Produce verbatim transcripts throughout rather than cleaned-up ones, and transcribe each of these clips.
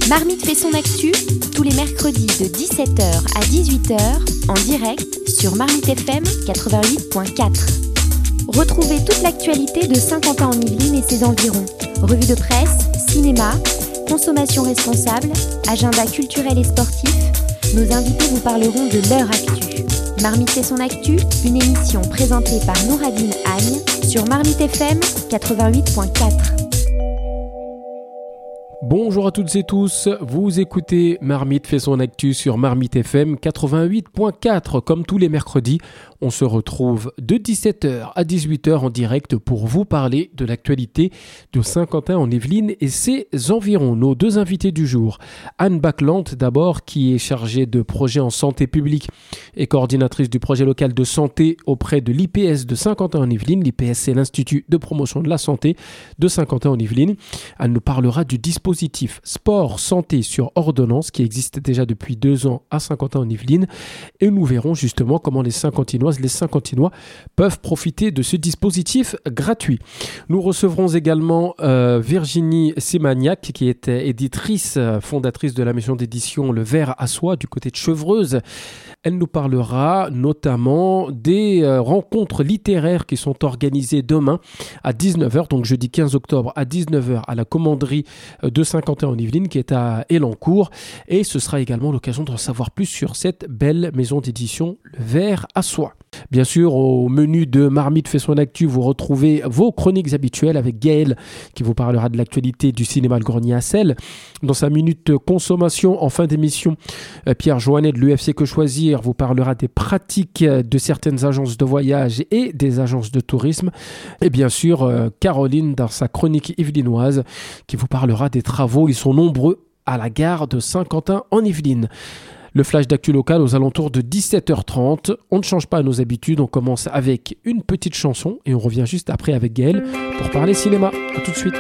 Marmite fait son actu, tous les mercredis de dix-sept heures à dix-huit heures, en direct sur Marmite F M quatre-vingt-huit point quatre. Retrouvez toute l'actualité de Saint-Quentin-en-Yvelines et ses environs. Revue de presse, cinéma, consommation responsable, agenda culturel et sportif. Nos invités vous parleront de leur actu. Marmite fait son actu, une émission présentée par Nouradine Agne sur Marmite F M quatre-vingt-huit point quatre. Bonjour à toutes et tous, vous écoutez Marmite fait son actu sur Marmite F M quatre-vingt-huit point quatre. Comme tous les mercredis, on se retrouve de dix-sept heures à dix-huit heures en direct pour vous parler de l'actualité de Saint-Quentin-en-Yvelines et ses environs. Nos deux invités du jour, Anne Bacland d'abord, qui est chargée de projets en santé publique et coordinatrice du projet local de santé auprès de l'I P S de Saint-Quentin-en-Yvelines. L'I P S, c'est l'Institut de promotion de la santé de Saint-Quentin-en-Yvelines. Elle nous parlera du dispositif Sport Santé sur ordonnance qui existe déjà depuis deux ans à Saint-Quentin-en-Yvelines, et nous verrons justement comment les Saint-Quentinoises, les Saint-Quentinois peuvent profiter de ce dispositif gratuit. Nous recevrons également euh, Virginie Sémagnac, qui est éditrice, fondatrice de la maison d'édition Le Ver à Soie du côté de Chevreuse. Elle nous parlera notamment des euh, rencontres littéraires qui sont organisées demain à dix-neuf heures, donc jeudi quinze octobre à dix-neuf heures à la commanderie de Saint-Quentin-en-Yvelines qui est à Elancourt, et ce sera également l'occasion d'en savoir plus sur cette belle maison d'édition Le Ver à Soie. Bien sûr, au menu de Marmite fait son actu, vous retrouvez vos chroniques habituelles avec Gaël qui vous parlera de l'actualité du cinéma Le Grenier à Sel. Dans sa minute consommation en fin d'émission, Pierre Joannet de l'U F C Que Choisir vous parlera des pratiques de certaines agences de voyage et des agences de tourisme. Et bien sûr, Caroline dans sa chronique yvelinoise qui vous parlera des travaux, ils sont nombreux, à la gare de Saint-Quentin-en-Yvelines. Le flash d'actu local aux alentours de dix-sept heures trente. On ne change pas nos habitudes, on commence avec une petite chanson et on revient juste après avec Gaël pour parler cinéma. A tout de suite.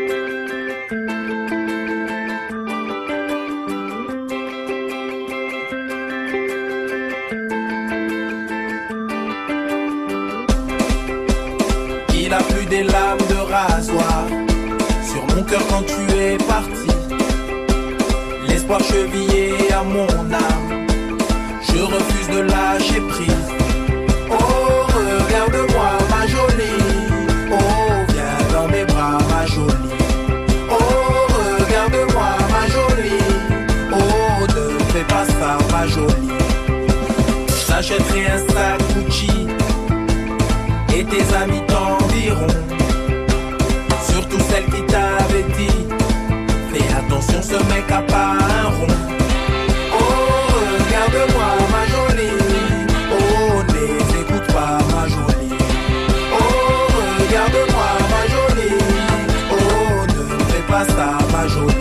Il a plu des lames de rasoir sur mon cœur quand tu es parti. L'espoir chevillé à mon âme, je refuse de lâcher prise. Oh, regarde-moi ma jolie, oh, viens dans mes bras ma jolie. Oh, regarde-moi ma jolie, oh, ne fais pas ça ma jolie. Je t'achèterai un sac Gucci et tes amis t'en diront, surtout celle qui t'avait dit fais attention, ce mec a pas un rond. Oh, regarde-moi ma jolie, oh, ne écoute pas ma jolie. Oh, regarde-moi ma jolie, oh, ne fais pas ça ma jolie.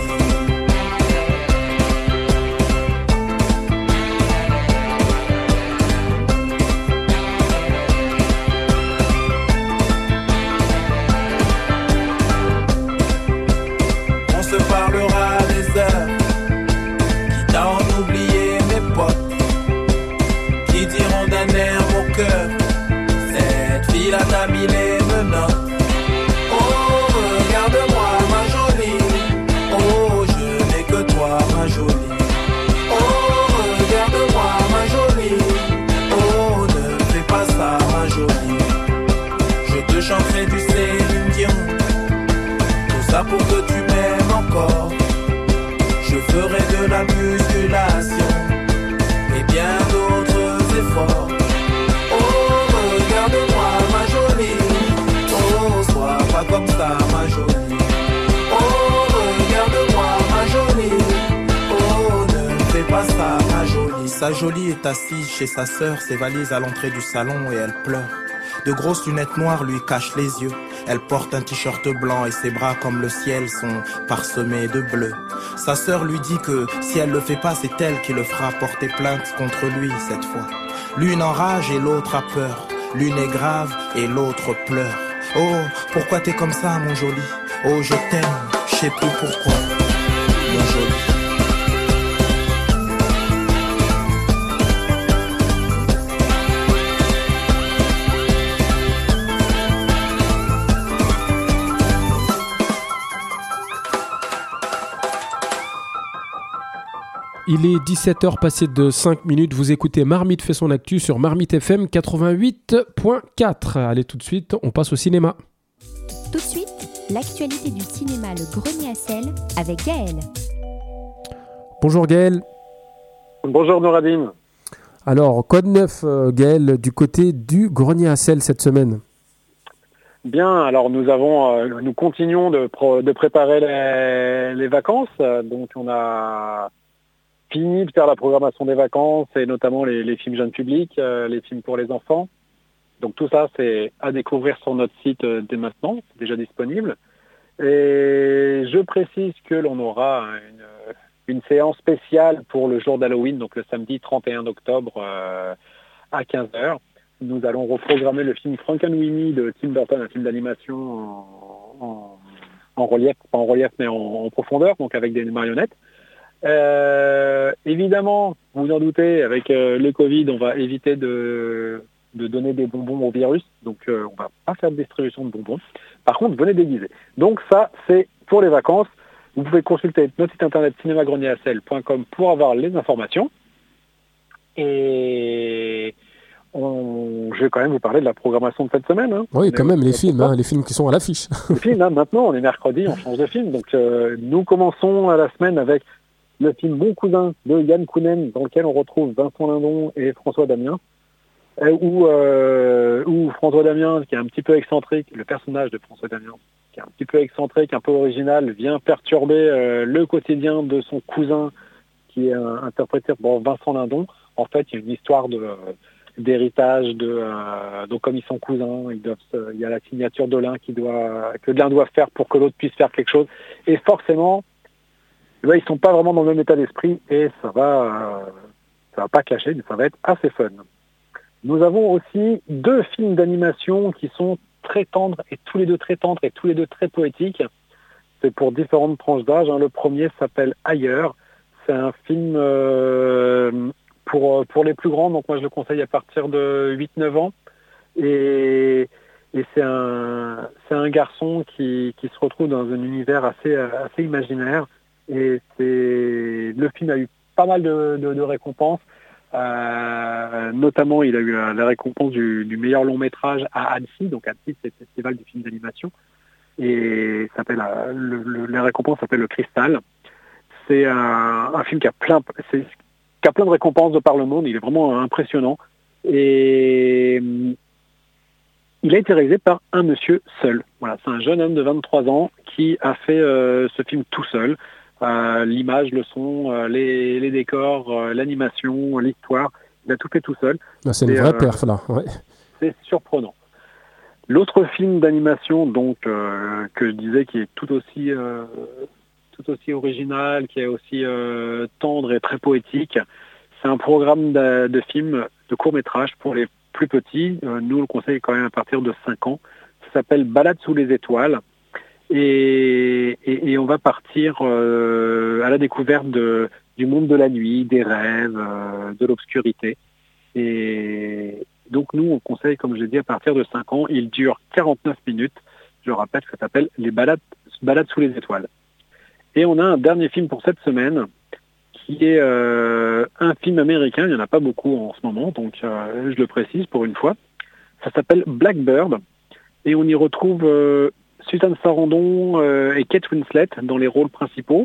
On se parlera des heures, quitte à en oublier mes potes, qui diront d'un air au cœur, cette fille-là t'a mis les menottes. Oh, regarde-moi ma jolie, oh, je n'ai que toi ma jolie. Oh, regarde-moi ma jolie, oh, ne fais pas ça ma jolie. Je te chanterai du Céline Dion, tout ça pour que tu m'aimes encore. Je ferai de la musculation et bien d'autres efforts. Oh, regarde-moi ma jolie, oh, sois pas comme ça ma jolie. Oh, regarde-moi ma jolie, oh, ne fais pas ça ma jolie. Sa jolie est assise chez sa sœur, ses valises à l'entrée du salon et elle pleure. De grosses lunettes noires lui cachent les yeux. Elle porte un t-shirt blanc et ses bras comme le ciel sont parsemés de bleu. Sa sœur lui dit que si elle le fait pas, c'est elle qui le fera porter plainte contre lui cette fois. L'une enrage et l'autre a peur. L'une est grave et l'autre pleure. Oh, pourquoi t'es comme ça mon joli? Oh, je t'aime, je sais plus pourquoi, mon joli. Il est dix-sept heures passées de cinq minutes. Vous écoutez Marmite fait son actu sur Marmite F M quatre-vingt-huit point quatre. Allez, tout de suite, on passe au cinéma. Tout de suite, l'actualité du cinéma Le Grenier à sel avec Gaël. Bonjour Gaël. Bonjour Nouradine. Alors, quoi de neuf euh, Gaël du côté du Grenier à sel cette semaine? Bien, alors nous avons, euh, nous continuons de, pro, de préparer les, les vacances. Donc on a fini de faire la programmation des vacances et notamment les, les films jeunes publics, euh, les films pour les enfants. Donc tout ça, c'est à découvrir sur notre site euh, dès maintenant, c'est déjà disponible. Et je précise que l'on aura une, une séance spéciale pour le jour d'Halloween, donc le samedi trente et un octobre euh, à quinze heures. Nous allons reprogrammer le film Frankenweenie de Tim Burton, un film d'animation en, en, en relief, pas en relief mais en, en profondeur, donc avec des marionnettes. Euh, évidemment, vous vous en doutez, avec euh, le Covid, on va éviter de, de donner des bonbons au virus, donc euh, on va pas faire de distribution de bonbons. Par contre, venez déguiser. Donc ça, c'est pour les vacances. Vous pouvez consulter notre site internet cinéma grenier à sel point com pour avoir les informations. Et On... je vais quand même vous parler de la programmation de cette semaine. Hein. Oui, quand même, les films, hein, les films qui sont à l'affiche. Les films, hein, maintenant, on est mercredi, on change de film. Donc, euh, nous commençons la semaine avec le film Bon Cousin de Yann Kounen, dans lequel on retrouve Vincent Lindon et François Damien. Euh, où, euh, où François Damien, qui est un petit peu excentrique, le personnage de François Damien, qui est un petit peu excentrique, un peu original, vient perturber euh, le quotidien de son cousin, qui est euh, interprété par Vincent Lindon. En fait, il y a une histoire de... Euh, d'héritage de euh, donc comme ils sont cousins, ils doivent se, il y a la signature de l'un qui doit que l'un doit faire pour que l'autre puisse faire quelque chose, et forcément là, ils sont pas vraiment dans le même état d'esprit et ça va euh, ça va pas clasher, mais ça va être assez fun. Nous avons aussi deux films d'animation qui sont très tendres et tous les deux très tendres et tous les deux très poétiques. C'est pour différentes tranches d'âge, hein. Le premier s'appelle Ailleurs. C'est un film euh, Pour, pour les plus grands, donc moi je le conseille à partir de huit neuf ans. Et, et c'est, un, c'est un garçon qui, qui se retrouve dans un univers assez, assez imaginaire. Et c'est, le film a eu pas mal de, de, de récompenses. Euh, notamment, il a eu la, la récompense du, du meilleur long métrage à Annecy. Donc Annecy, c'est le festival du film d'animation. Et ça s'appelle, le, le, la récompense s'appelle Le Cristal. C'est un, un film qui a plein... C'est, qui a plein de récompenses de par le monde, il est vraiment impressionnant. Et il a été réalisé par un monsieur seul. Voilà, c'est un jeune homme de vingt-trois ans qui a fait euh, ce film tout seul. Euh, l'image, le son, euh, les, les décors, euh, l'animation, l'histoire, il a tout fait tout seul. Là, c'est une vraie euh, perf, là. Ouais. C'est surprenant. L'autre film d'animation, donc, euh, que je disais, qui est tout aussi... Euh, tout aussi original, qui est aussi euh, tendre et très poétique. C'est un programme de, de films, de courts-métrages pour les plus petits. Euh, nous, on le conseille quand même à partir de cinq ans. Ça s'appelle Balade sous les étoiles. Et, et, et on va partir euh, à la découverte de, du monde de la nuit, des rêves, euh, de l'obscurité. Et donc, nous, on le conseille, comme je l'ai dit, à partir de cinq ans. Il dure quarante-neuf minutes. Je rappelle que ça s'appelle Les Balades, Balades sous les étoiles. Et on a un dernier film pour cette semaine qui est euh, un film américain. Il n'y en a pas beaucoup en ce moment, donc euh, je le précise pour une fois. Ça s'appelle Blackbird et on y retrouve euh, Susan Sarandon euh, et Kate Winslet dans les rôles principaux.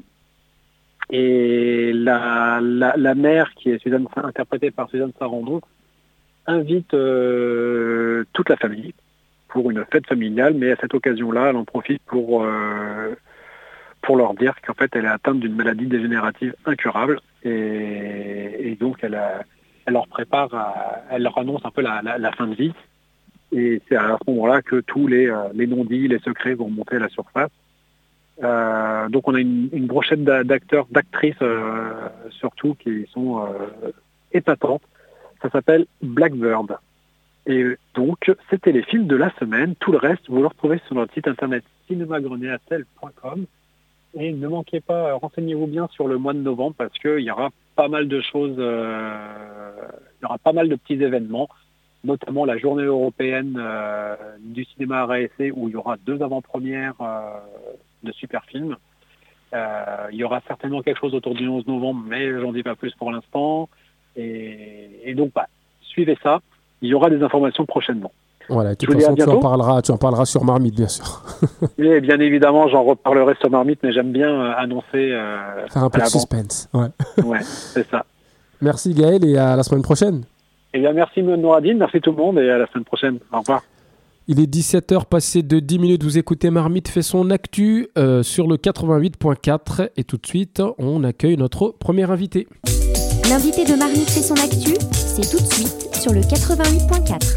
Et la, la, la mère, qui est Susan, interprétée par Susan Sarandon, invite euh, toute la famille pour une fête familiale, mais à cette occasion-là, elle en profite pour... Euh, pour leur dire qu'en fait, elle est atteinte d'une maladie dégénérative incurable. Et, et donc, elle, a, elle leur prépare, à, elle leur annonce un peu la, la, la fin de vie. Et c'est à ce moment-là que tous les, les non-dits, les secrets vont monter à la surface. Euh, donc, on a une, une brochette d'acteurs, d'actrices, euh, surtout, qui sont euh, épatantes. Ça s'appelle Blackbird. Et donc, c'était les films de la semaine. Tout le reste, vous le retrouvez sur notre site internet cinéma grenier à sel point com. Et ne manquez pas, renseignez-vous bien sur le mois de novembre parce qu'il y aura pas mal de choses, euh, il y aura pas mal de petits événements, notamment la journée européenne euh, du cinéma à essai où il y aura deux avant-premières euh, de super films. Euh, il y aura certainement quelque chose autour du onze novembre, mais j'en dis pas plus pour l'instant. Et, et donc, bah, suivez ça. Il y aura des informations prochainement. Voilà, de toute façon, tu en parleras, tu en parleras sur Marmite, bien sûr. Et bien évidemment, j'en reparlerai sur Marmite, mais j'aime bien euh, annoncer. Euh, Faire un peu de suspense. Ouais, ouais c'est ça. Merci Gaël et à la semaine prochaine. Eh bien, merci Nouradine, merci tout le monde et à la semaine prochaine. Au revoir. Il est dix-sept heures passées de dix minutes. Vous écoutez Marmite fait son actu euh, sur le quatre-vingt-huit point quatre. Et tout de suite, on accueille notre premier invité. L'invité de Marmite fait son actu, c'est tout de suite sur le quatre-vingt-huit point quatre.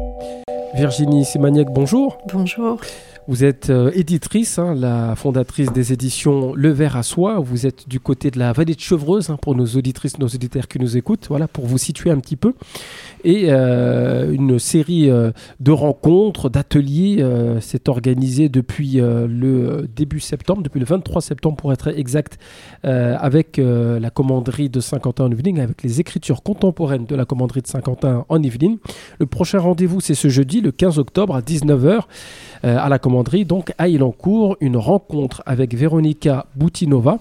Virginie Simaniec, bonjour. Bonjour. Vous êtes euh, éditrice, hein, la fondatrice des éditions Le Ver à Soie. Vous êtes du côté de la vallée de Chevreuse, hein, pour nos auditrices, nos auditeurs qui nous écoutent, voilà, pour vous situer un petit peu. Et euh, une série euh, de rencontres, d'ateliers euh, s'est organisée depuis euh, le début septembre, depuis le vingt-trois septembre pour être exact, euh, avec euh, la commanderie de Saint-Quentin en Yvelines, avec les écritures contemporaines de la commanderie de Saint-Quentin en Yvelines. Le prochain rendez-vous, c'est ce jeudi, le quinze octobre à dix-neuf heures, euh, à la commanderie, donc à Ilancourt, une rencontre avec Véronica Boutinova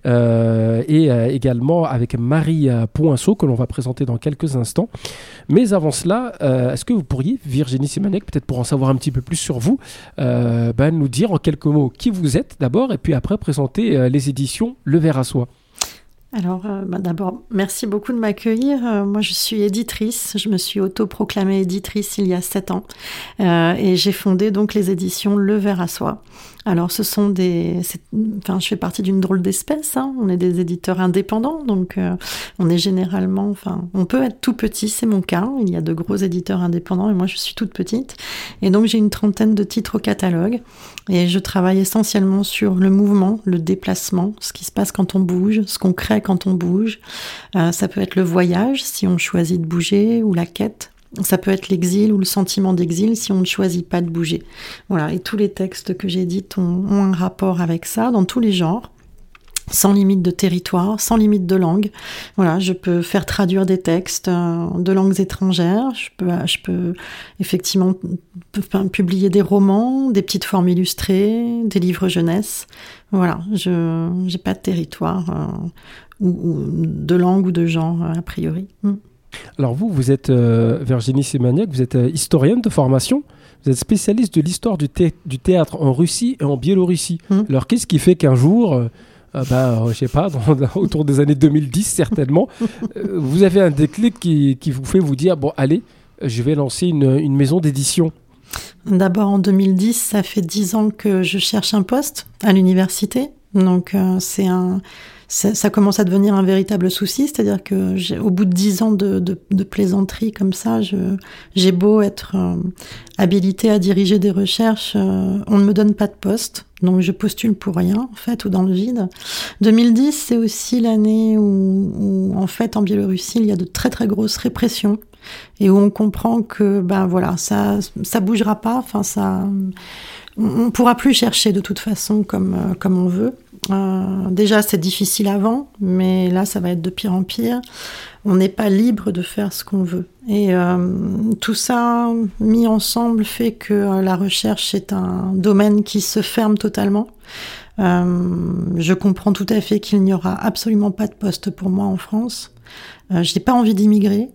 euh, et euh, également avec Marie Poinceau, que l'on va présenter dans quelques instants. Mais avant cela, euh, est-ce que vous pourriez, Virginie Simaniec, peut-être pour en savoir un petit peu plus sur vous, euh, ben, nous dire en quelques mots qui vous êtes d'abord et puis après présenter euh, les éditions Le Ver à Soie. Alors, euh, bah d'abord, merci beaucoup de m'accueillir. Euh, moi, je suis éditrice. Je me suis autoproclamée éditrice il y a sept ans. Euh, et j'ai fondé donc les éditions Le Ver à Soie. Alors, ce sont des... C'est, enfin, je fais partie d'une drôle d'espèce. Hein. On est des éditeurs indépendants. Donc, euh, on est généralement... Enfin, on peut être tout petit, c'est mon cas. Il y a de gros éditeurs indépendants et moi, je suis toute petite. Et donc, j'ai une trentaine de titres au catalogue. Et je travaille essentiellement sur le mouvement, le déplacement, ce qui se passe quand on bouge, ce qu'on crée quand on bouge. Euh, ça peut être le voyage, si on choisit de bouger, ou la quête. Ça peut être l'exil ou le sentiment d'exil si on ne choisit pas de bouger. Voilà. Et tous les textes que j'édite ont, ont un rapport avec ça, dans tous les genres. Sans limite de territoire, sans limite de langue. Voilà, je peux faire traduire des textes euh, de langues étrangères. Je peux, je peux effectivement p- p- publier des romans, des petites formes illustrées, des livres jeunesse. Voilà, je j'ai pas de territoire euh, ou, ou de langue ou de genre a priori. Mm. Alors vous, vous êtes euh, Virginie Simaniec, vous êtes euh, historienne de formation. Vous êtes spécialiste de l'histoire du, thé- du théâtre en Russie et en Biélorussie. Mm. Alors qu'est-ce qui fait qu'un jour... Euh, Euh, bah, euh, je sais pas, dans, dans, autour des années deux mille dix certainement, euh, vous avez un déclic qui, qui vous fait vous dire, bon allez, je vais lancer une, une maison d'édition. D'abord en deux mille dix, ça fait dix ans que je cherche un poste à l'université, donc euh, c'est un... Ça, ça commence à devenir un véritable souci, c'est-à-dire que j'ai, au bout de dix ans de, de, de plaisanterie comme ça, je, j'ai beau être euh, habilitée à diriger des recherches, euh, on ne me donne pas de poste, donc je postule pour rien, en fait, ou dans le vide. deux mille dix, c'est aussi l'année où, où, en fait, en Biélorussie, il y a de très très grosses répressions et où on comprend que, ben voilà, ça, ça bougera pas, enfin ça... On ne pourra plus chercher de toute façon comme, euh, comme on veut. Euh, déjà, c'est difficile avant, mais là, ça va être de pire en pire. On n'est pas libre de faire ce qu'on veut. Et euh, tout ça, mis ensemble, fait que euh, la recherche est un domaine qui se ferme totalement. Euh, je comprends tout à fait qu'il n'y aura absolument pas de poste pour moi en France. Euh, je n'ai pas envie d'immigrer.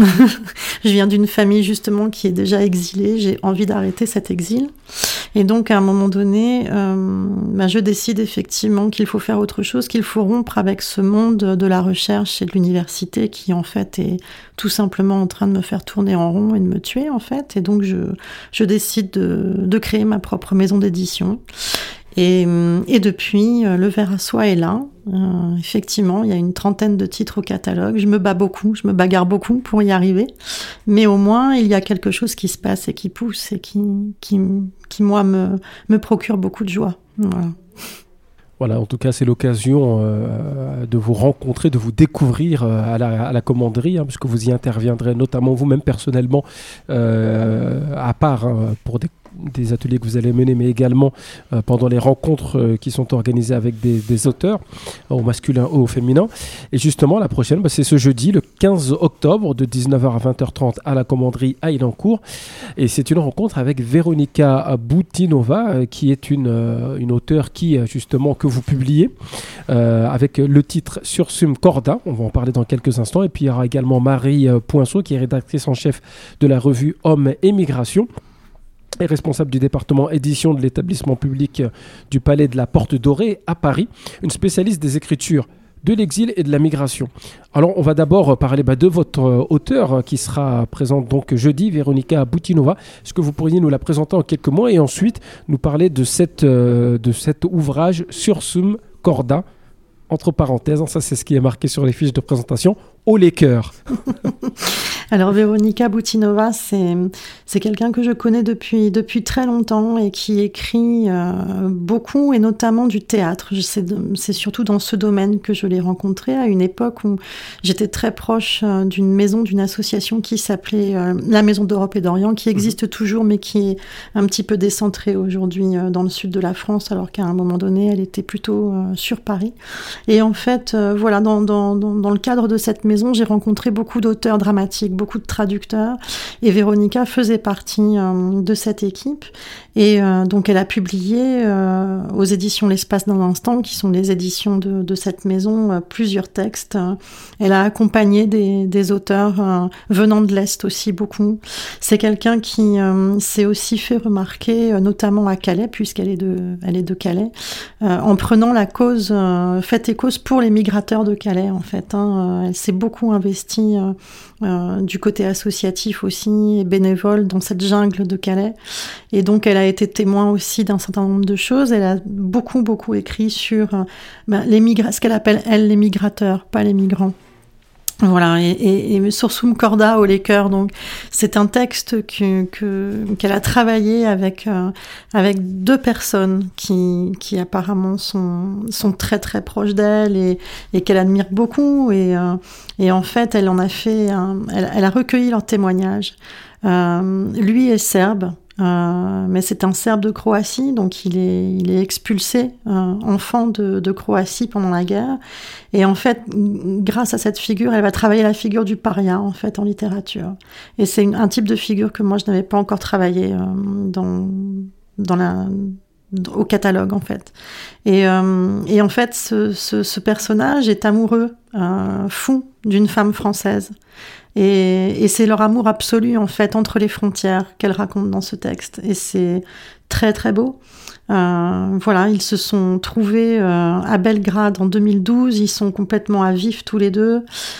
Je viens d'une famille justement qui est déjà exilée, j'ai envie d'arrêter cet exil et donc à un moment donné euh, bah, je décide effectivement qu'il faut faire autre chose, qu'il faut rompre avec ce monde de la recherche et de l'université qui en fait est tout simplement en train de me faire tourner en rond et de me tuer en fait, et donc je, je décide de, de créer ma propre maison d'édition. Et, et depuis, euh, Le Ver à Soie est là. Euh, effectivement, il y a une trentaine de titres au catalogue. Je me bats beaucoup, je me bagarre beaucoup pour y arriver. Mais au moins, il y a quelque chose qui se passe et qui pousse et qui, qui, qui moi, me, me procure beaucoup de joie. Voilà. Voilà, en tout cas, c'est l'occasion euh, de vous rencontrer, de vous découvrir euh, à, la, à la commanderie, hein, puisque vous y interviendrez notamment vous-même personnellement, euh, à part hein, pour des des ateliers que vous allez mener, mais également euh, pendant les rencontres euh, qui sont organisées avec des, des auteurs, au masculin ou au féminin. Et justement, la prochaine, bah, c'est ce jeudi, le quinze octobre de dix-neuf heures à vingt heures trente à la commanderie à Ilancourt. Et c'est une rencontre avec Véronica Boutinova, qui est une, euh, une auteure qui, justement, que vous publiez euh, avec le titre Sursum Corda. On va en parler dans quelques instants. Et puis il y aura également Marie Poinceau, qui est rédactrice en chef de la revue Hommes et Migration, et responsable du département édition de l'établissement public du Palais de la Porte Dorée à Paris, une spécialiste des écritures de l'exil et de la migration. Alors, on va d'abord parler bah, de votre euh, auteure qui sera présente donc jeudi, Véronica Boutinova. Est-ce que vous pourriez nous la présenter en quelques mots et ensuite nous parler de, cette, euh, de cet ouvrage Sursum Corda, entre parenthèses, ça c'est ce qui est marqué sur les fiches de présentation, au les cœurs. Alors Véronica Boutinova, c'est, c'est quelqu'un que je connais depuis, depuis très longtemps et qui écrit euh, beaucoup et notamment du théâtre. Je sais, c'est surtout dans ce domaine que je l'ai rencontrée à une époque où j'étais très proche euh, d'une maison, d'une association qui s'appelait euh, la Maison d'Europe et d'Orient, qui existe mmh. toujours mais qui est un petit peu décentrée aujourd'hui euh, dans le sud de la France, alors qu'à un moment donné, elle était plutôt euh, sur Paris. Et en fait, euh, voilà, dans, dans, dans, dans le cadre de cette maison, j'ai rencontré beaucoup d'auteurs dramatiques, beaucoup de traducteurs, et Véronica faisait partie euh, de cette équipe. Et euh, donc, elle a publié euh, aux éditions L'Espace d'un instant, qui sont les éditions de, de cette maison, euh, plusieurs textes. Elle a accompagné des, des auteurs euh, venant de l'Est aussi, beaucoup. C'est quelqu'un qui euh, s'est aussi fait remarquer, euh, notamment à Calais, puisqu'elle est de, elle est de Calais, euh, en prenant la cause, euh, fait et cause pour les migrateurs de Calais, en fait. Hein. Elle s'est beaucoup investie euh, euh, du côté associatif aussi, et bénévole dans cette jungle de Calais. Et donc, elle a été témoin aussi d'un certain nombre de choses. Elle a beaucoup, beaucoup écrit sur euh, ben, les migra- ce qu'elle appelle, elle, les migrateurs, pas les migrants. Voilà, et, et, et Sursum Corda, au les cœurs, donc c'est un texte que, que, qu'elle a travaillé avec, euh, avec deux personnes qui, qui apparemment sont, sont très très proches d'elle et, et qu'elle admire beaucoup. Et, euh, et en fait, elle en a fait, un, elle, elle a recueilli leurs témoignages. Euh, lui est serbe. Euh, mais c'est un Serbe de Croatie, donc il est, il est expulsé, euh, enfant de, de Croatie pendant la guerre. Et en fait, grâce à cette figure, elle va travailler la figure du paria, en fait, en littérature. Et c'est une, un type de figure que moi, je n'avais pas encore travaillé euh, dans, dans la... au catalogue, en fait. Et, euh, et en fait, ce, ce, ce personnage est amoureux, euh, fou, d'une femme française. Et, et c'est leur amour absolu, en fait, entre les frontières qu'elle raconte dans ce texte. Et c'est très, très beau. Euh, voilà, ils se sont trouvés euh, à Belgrade en deux mille douze. Ils sont complètement à vif tous les deux.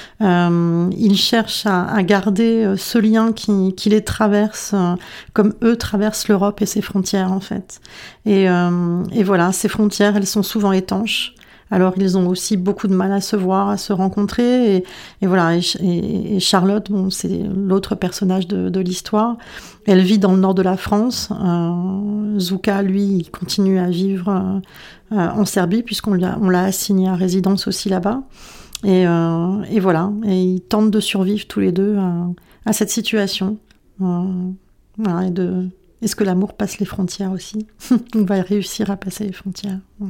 Euh, ils cherchent à, à garder ce lien qui, qui les traverse, euh, comme eux traversent l'Europe et ses frontières, en fait. Et, euh, et voilà, ces frontières, elles sont souvent étanches. Alors, ils ont aussi beaucoup de mal à se voir, à se rencontrer. Et, et voilà, et, et, et Charlotte, bon, c'est l'autre personnage de, de l'histoire. Elle vit dans le nord de la France. Euh, Zuka, lui, il continue à vivre euh, en Serbie, puisqu'on l'a, on l'a assigné à résidence aussi là-bas. Et, euh, et voilà, et ils tentent de survivre tous les deux à, à cette situation. Euh, voilà, et de, est-ce que l'amour passe les frontières aussi? On va réussir à passer les frontières. Voilà.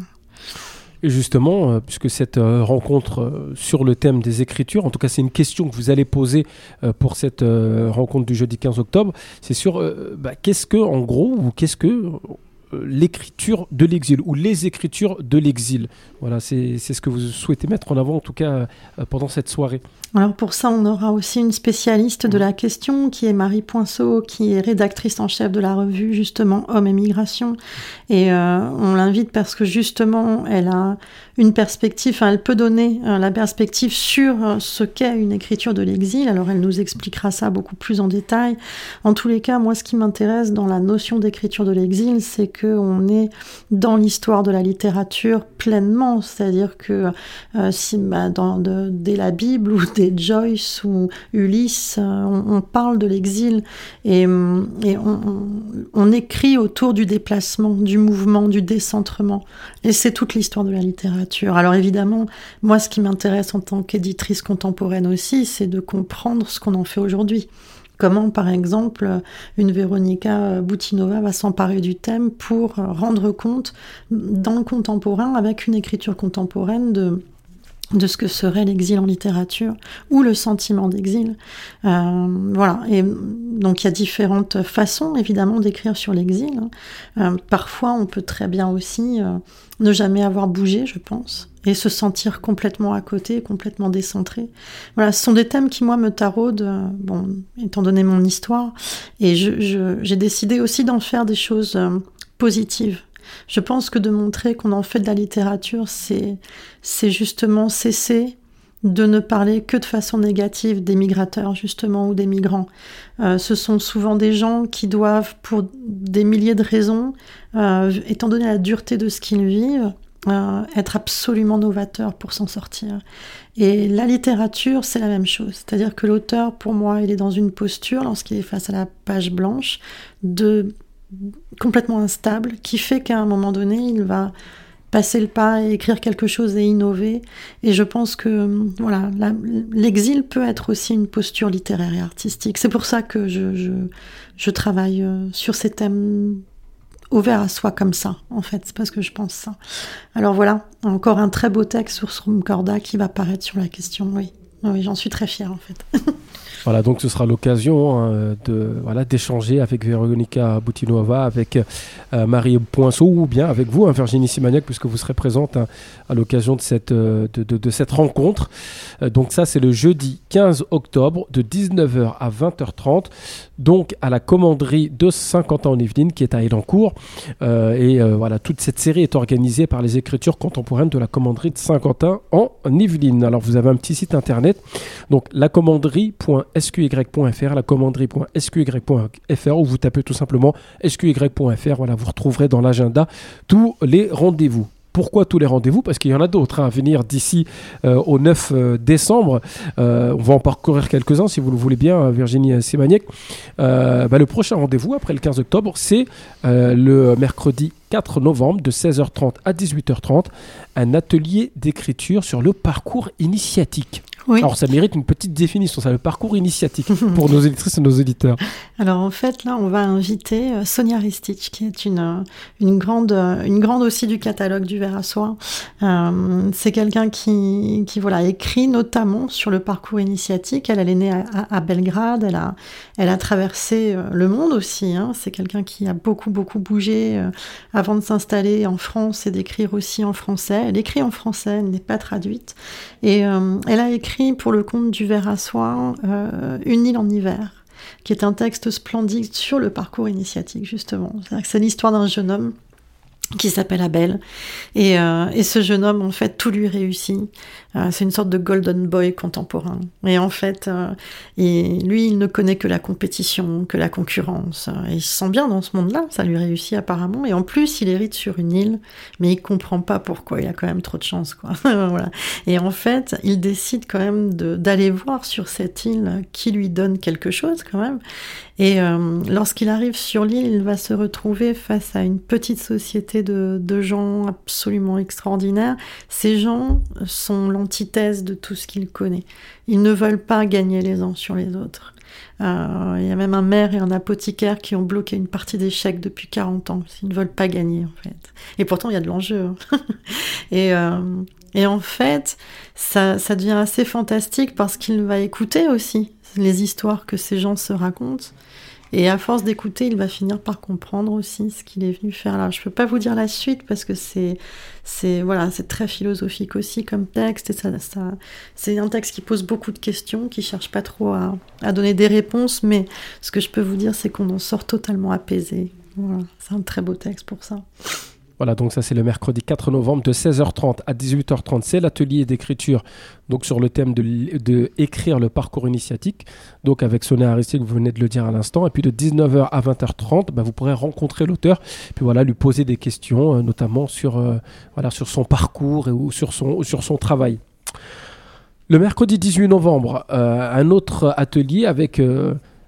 Et justement, euh, puisque cette euh, rencontre euh, sur le thème des écritures, en tout cas c'est une question que vous allez poser euh, pour cette euh, rencontre du jeudi quinze octobre, c'est sur euh, bah, qu'est-ce que, en gros, ou qu'est-ce que euh, l'écriture de l'exil, ou les écritures de l'exil. Voilà, c'est, c'est ce que vous souhaitez mettre en avant, en tout cas, euh, pendant cette soirée. Alors pour ça, on aura aussi une spécialiste de la question, qui est Marie Poinceau, qui est rédactrice en chef de la revue, justement, Hommes et Migration. Et euh, on l'invite parce que, justement, elle a une perspective, enfin, elle peut donner euh, la perspective sur euh, ce qu'est une écriture de l'exil. Alors, elle nous expliquera ça beaucoup plus en détail. En tous les cas, moi, ce qui m'intéresse dans la notion d'écriture de l'exil, c'est qu'on est dans l'histoire de la littérature pleinement. C'est-à-dire que euh, si, bah, dans, de, dès la Bible ou des Joyce ou Ulysse, on, on parle de l'exil et, et on, on, on écrit autour du déplacement, du mouvement, du décentrement. Et c'est toute l'histoire de la littérature. Alors évidemment, moi, ce qui m'intéresse en tant qu'éditrice contemporaine aussi, c'est de comprendre ce qu'on en fait aujourd'hui. Comment, par exemple, une Véronica Boutinova va s'emparer du thème pour rendre compte, dans le contemporain, avec une écriture contemporaine, de de ce que serait l'exil en littérature ou le sentiment d'exil. Euh, voilà. Et donc il y a différentes façons évidemment d'écrire sur l'exil. Euh, parfois on peut très bien aussi euh, ne jamais avoir bougé, je pense, et se sentir complètement à côté, complètement décentré. Voilà, ce sont des thèmes qui moi me taraudent, euh, bon, étant donné mon histoire, et je, je, j'ai décidé aussi d'en faire des choses euh, positives. Je pense que de montrer qu'on en fait de la littérature, c'est, c'est justement cesser de ne parler que de façon négative des migrateurs, justement, ou des migrants. Euh, ce sont souvent des gens qui doivent, pour des milliers de raisons, euh, étant donné la dureté de ce qu'ils vivent, euh, être absolument novateurs pour s'en sortir. Et la littérature, c'est la même chose. C'est-à-dire que l'auteur, pour moi, il est dans une posture, lorsqu'il est face à la page blanche, de complètement instable, qui fait qu'à un moment donné, il va passer le pas et écrire quelque chose et innover. Et je pense que voilà, la, l'exil peut être aussi une posture littéraire et artistique. C'est pour ça que je, je, je travaille sur ces thèmes ouverts à soi comme ça, en fait. C'est parce que je pense ça. Alors voilà, encore un très beau texte sur Srum Corda qui va paraître sur la question. Oui, oui, j'en suis très fière, en fait. Voilà, donc ce sera l'occasion hein, de, voilà, d'échanger avec Véronica Boutinova, avec euh, Marie Poinceau ou bien avec vous, hein, Virginie Simagnac, puisque vous serez présente hein, à l'occasion de cette, de, de, de cette rencontre. Euh, donc ça, c'est le jeudi quinze octobre de dix-neuf heures à vingt heures trente, donc à la commanderie de Saint-Quentin-en-Yvelines qui est à Élancourt. Euh, et euh, voilà, toute cette série est organisée par les écritures contemporaines de la commanderie de Saint-Quentin-en-Yvelines. Alors vous avez un petit site internet, donc la commanderie point s q y point f r, la commanderie point s q y point f r, ou vous tapez tout simplement s q y point f r. Voilà, vous retrouverez dans l'agenda tous les rendez-vous. Pourquoi tous les rendez-vous ? Parce qu'il y en a d'autres hein, à venir d'ici euh, au neuf décembre. Euh, on va en parcourir quelques-uns si vous le voulez bien, Virginie Simagnac. Euh, bah, le prochain rendez-vous après le quinze octobre, c'est euh, le mercredi quatre novembre de seize heures trente à dix-huit heures trente, un atelier d'écriture sur le parcours initiatique. Oui. Alors ça mérite une petite définition, ça, le parcours initiatique pour nos éditrices et nos éditeurs. Alors en fait là on va inviter Sonia Ristich qui est une, une, grande, une grande aussi du catalogue du Ver à Soie. Euh, c'est quelqu'un qui, qui voilà, écrit notamment sur le parcours initiatique. Elle, elle est née à, à Belgrade, elle a, elle a traversé le monde aussi. Hein. C'est quelqu'un qui a beaucoup beaucoup bougé euh, avant de s'installer en France et d'écrire aussi en français. Elle écrit en français, elle n'est pas traduite. Et euh, elle a écrit pour le compte du Ver à Soie, euh, Une île en hiver, qui est un texte splendide sur le parcours initiatique, justement. C'est-à-dire que c'est l'histoire d'un jeune homme qui s'appelle Abel. Et, euh, et ce jeune homme, en fait, tout lui réussit. Euh, c'est une sorte de golden boy contemporain. Et en fait, euh, et lui, il ne connaît que la compétition, que la concurrence. Et il se sent bien dans ce monde-là, ça lui réussit apparemment. Et en plus, il hérite sur une île, mais il comprend pas pourquoi, il a quand même trop de chance, quoi. Voilà. Et en fait, il décide quand même de, d'aller voir sur cette île qui lui donne quelque chose, quand même. Et euh, lorsqu'il arrive sur l'île, il va se retrouver face à une petite société de, de gens absolument extraordinaires. Ces gens sont l'antithèse de tout ce qu'il connaît. Ils ne veulent pas gagner les uns sur les autres. Euh, il y a même un maire et un apothicaire qui ont bloqué une partie des chèques depuis quarante ans. Ils ne veulent pas gagner, en fait. Et pourtant, il y a de l'enjeu. Hein. et... Euh, Et en fait, ça, ça devient assez fantastique parce qu'il va écouter aussi les histoires que ces gens se racontent. Et à force d'écouter, il va finir par comprendre aussi ce qu'il est venu faire là. Je ne peux pas vous dire la suite parce que c'est, c'est, voilà, c'est très philosophique aussi comme texte. Et ça, ça, c'est un texte qui pose beaucoup de questions, qui ne cherche pas trop à, à donner des réponses. Mais ce que je peux vous dire, c'est qu'on en sort totalement apaisé. Voilà, c'est un très beau texte pour ça. Voilà, donc ça c'est le mercredi quatre novembre de seize heures trente à dix-huit heures trente. C'est l'atelier d'écriture donc sur le thème de, de écrire le parcours initiatique. Donc avec Sonia Aristide, vous venez de le dire à l'instant. Et puis de dix-neuf heures à vingt heures trente, bah, vous pourrez rencontrer l'auteur. Puis voilà, lui poser des questions, euh, notamment sur, euh, voilà, sur son parcours et, ou sur son, sur son travail. Le mercredi dix-huit novembre, euh, un autre atelier avec... Euh,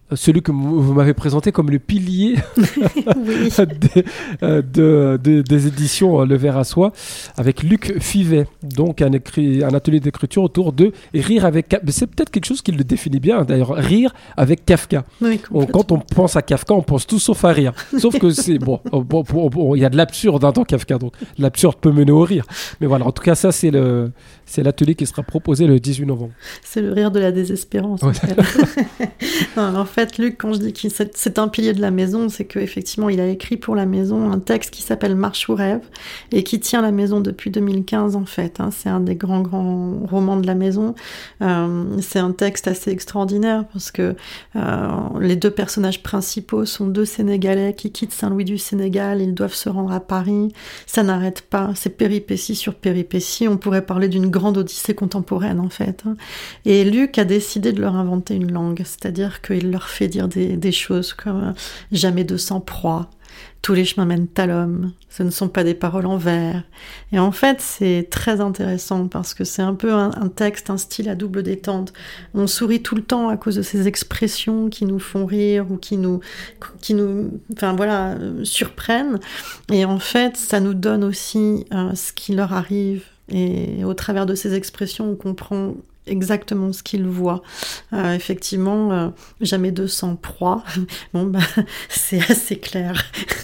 celui que vous, vous m'avez présenté comme le pilier Oui. de, de, de, des éditions Le Ver à Soie, avec Luc Fivet. Donc un, écrit, un atelier d'écriture autour de rire avec Kafka. C'est peut-être quelque chose qui le définit bien, d'ailleurs, rire avec Kafka. Oui, on, quand on pense à Kafka, on pense tout sauf à rire. Sauf que c'est bon, il bon, bon, bon, y a de l'absurde hein, dans Kafka, donc l'absurde peut mener au rire. Mais voilà, en tout cas, ça c'est le, c'est l'atelier qui sera proposé le dix-huit novembre. C'est le rire de la désespérance. Ouais. En, en fait, Luc, quand je dis que c'est, c'est un pilier de la maison, c'est qu'effectivement, il a écrit pour la maison un texte qui s'appelle Marche ou rêve et qui tient la maison depuis deux mille quinze en fait. Hein. C'est un des grands, grands romans de la maison. Euh, c'est un texte assez extraordinaire parce que euh, les deux personnages principaux sont deux Sénégalais qui quittent Saint-Louis du Sénégal. Ils doivent se rendre à Paris. Ça n'arrête pas. C'est péripétie sur péripétie. On pourrait parler d'une grande odyssée contemporaine en fait. Hein. Et Luc a décidé de leur inventer une langue, c'est-à-dire qu'il leur fait dire des, des choses comme euh, « jamais de sang-proie », « tous les chemins mènent à l'homme », ce ne sont pas des paroles en vers. Et en fait, c'est très intéressant parce que c'est un peu un, un texte, un style à double détente. On sourit tout le temps à cause de ces expressions qui nous font rire ou qui nous, qui nous, enfin voilà, euh, surprennent. Et en fait, ça nous donne aussi euh, ce qui leur arrive. Et au travers de ces expressions, on comprend exactement ce qu'il voit. Euh, effectivement, euh, jamais de sang-proie. Bon, bah, c'est assez clair.